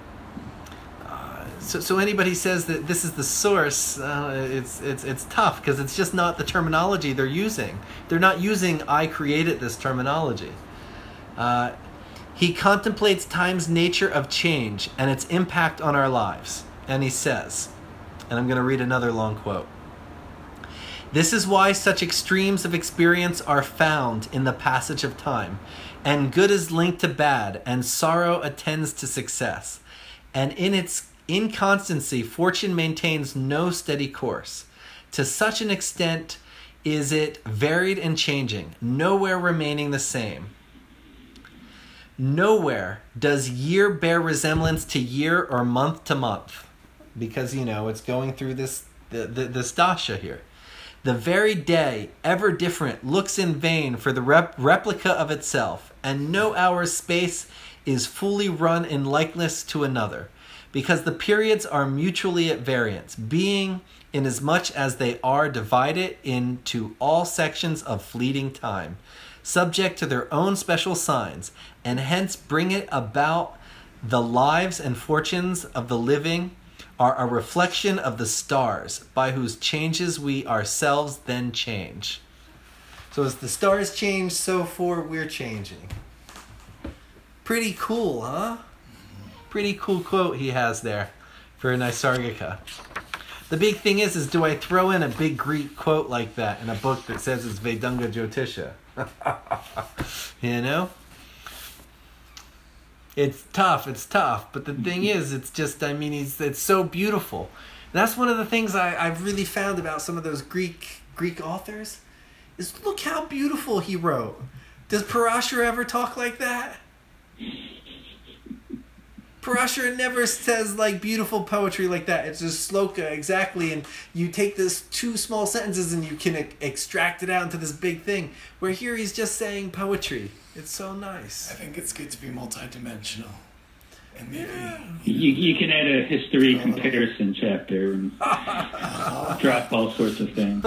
So, so anybody says that this is the source, uh, it's it's it's tough because it's just not the terminology they're using. They're not using "I created this" terminology. Uh, he contemplates time's nature of change and its impact on our lives. And he says, and I'm going to read another long quote. This is why such extremes of experience are found in the passage of time, and good is linked to bad, and sorrow attends to success. And in its inconstancy, fortune maintains no steady course. To such an extent is it varied and changing, nowhere remaining the same. Nowhere does year bear resemblance to year or month to month, because, you know, it's going through this the, the, this dasha here. The very day, ever different, looks in vain for the rep- replica of itself, and no hour's space is fully run in likeness to another, because the periods are mutually at variance, being inasmuch as they are divided into all sections of fleeting time, subject to their own special signs, and hence bring it about the lives and fortunes of the living are a reflection of the stars, by whose changes we ourselves then change. So as the stars change, so for we're changing. Pretty cool, huh? Pretty cool quote he has there for Nisargika. The big thing is, is do I throw in a big Greek quote like that in a book that says it's Vedanga Jyotisha? You know? It's tough, it's tough. But the thing is, it's just, I mean, he's, it's so beautiful. And that's one of the things I, I've really found about some of those Greek Greek authors, is look how beautiful he wrote. Does Parashara ever talk like that? Parashara never says like beautiful poetry like that. It's just sloka, exactly, and you take this two small sentences and you can e- extract it out into this big thing. Where here he's just saying poetry. It's so nice. I think it's good to be multidimensional. And maybe Yeah. You, you can add a history comparison chapter and drop all sorts of things.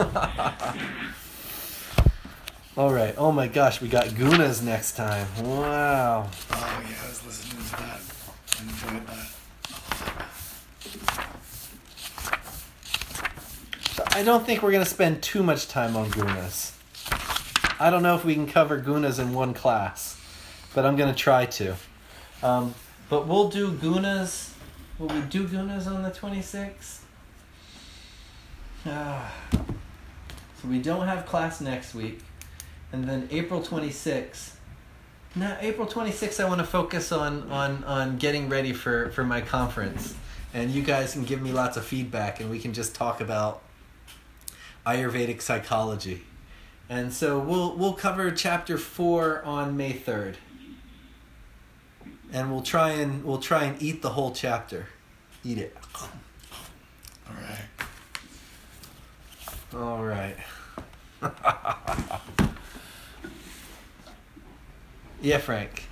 All right. Oh my gosh, we got Gunas next time. Wow. Oh yeah, I was listening to that. I enjoyed that. I don't think we're going to spend too much time on Gunas. I don't know if we can cover Gunas in one class, but I'm going to try to. Um, but we'll do Gunas. Will we do Gunas on the twenty-sixth? Ah. So we don't have class next week. And then April twenty-sixth. Now, April twenty-sixth, I want to focus on, on, on getting ready for, for my conference. And you guys can give me lots of feedback, and we can just talk about Ayurvedic psychology. And so we'll we'll cover chapter four on May third. And we'll try and we'll try and eat the whole chapter. Eat it. All right. All right. Yeah, Frank.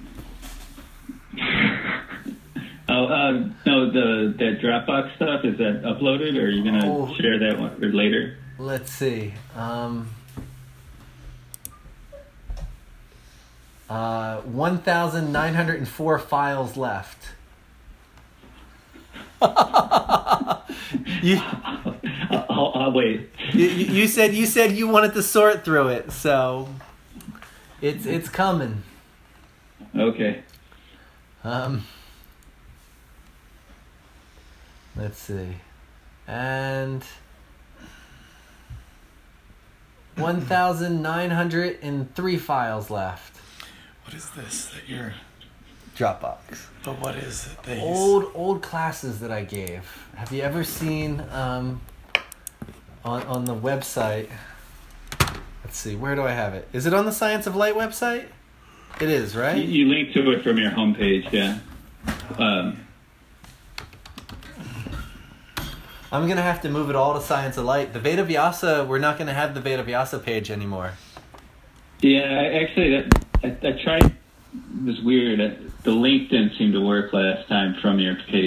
Oh, uh, no, the that Dropbox stuff, is that uploaded, or are you going to Oh. share that one or later? Let's see. Um, uh, one thousand nine hundred four files left. you, I'll, I'll, I'll wait. you you said you said you wanted to sort through it, so it's it's coming. Okay. Um, let's see, and one thousand nine hundred and three files left. What is this that you're? Dropbox. But what is it that you? Old old classes that I gave. Have you ever seen um, on on the website? Let's see, where do I have it? Is it on the Science of Light website? It is, You, right? you link to it from your homepage, yeah. Um, I'm gonna have to move it all to Science of Light. The Veda Vyasa, we're not gonna have the Veda Vyasa page anymore. Yeah, I, actually, that, I, I tried. It was weird. The link didn't seem to work last time from your page.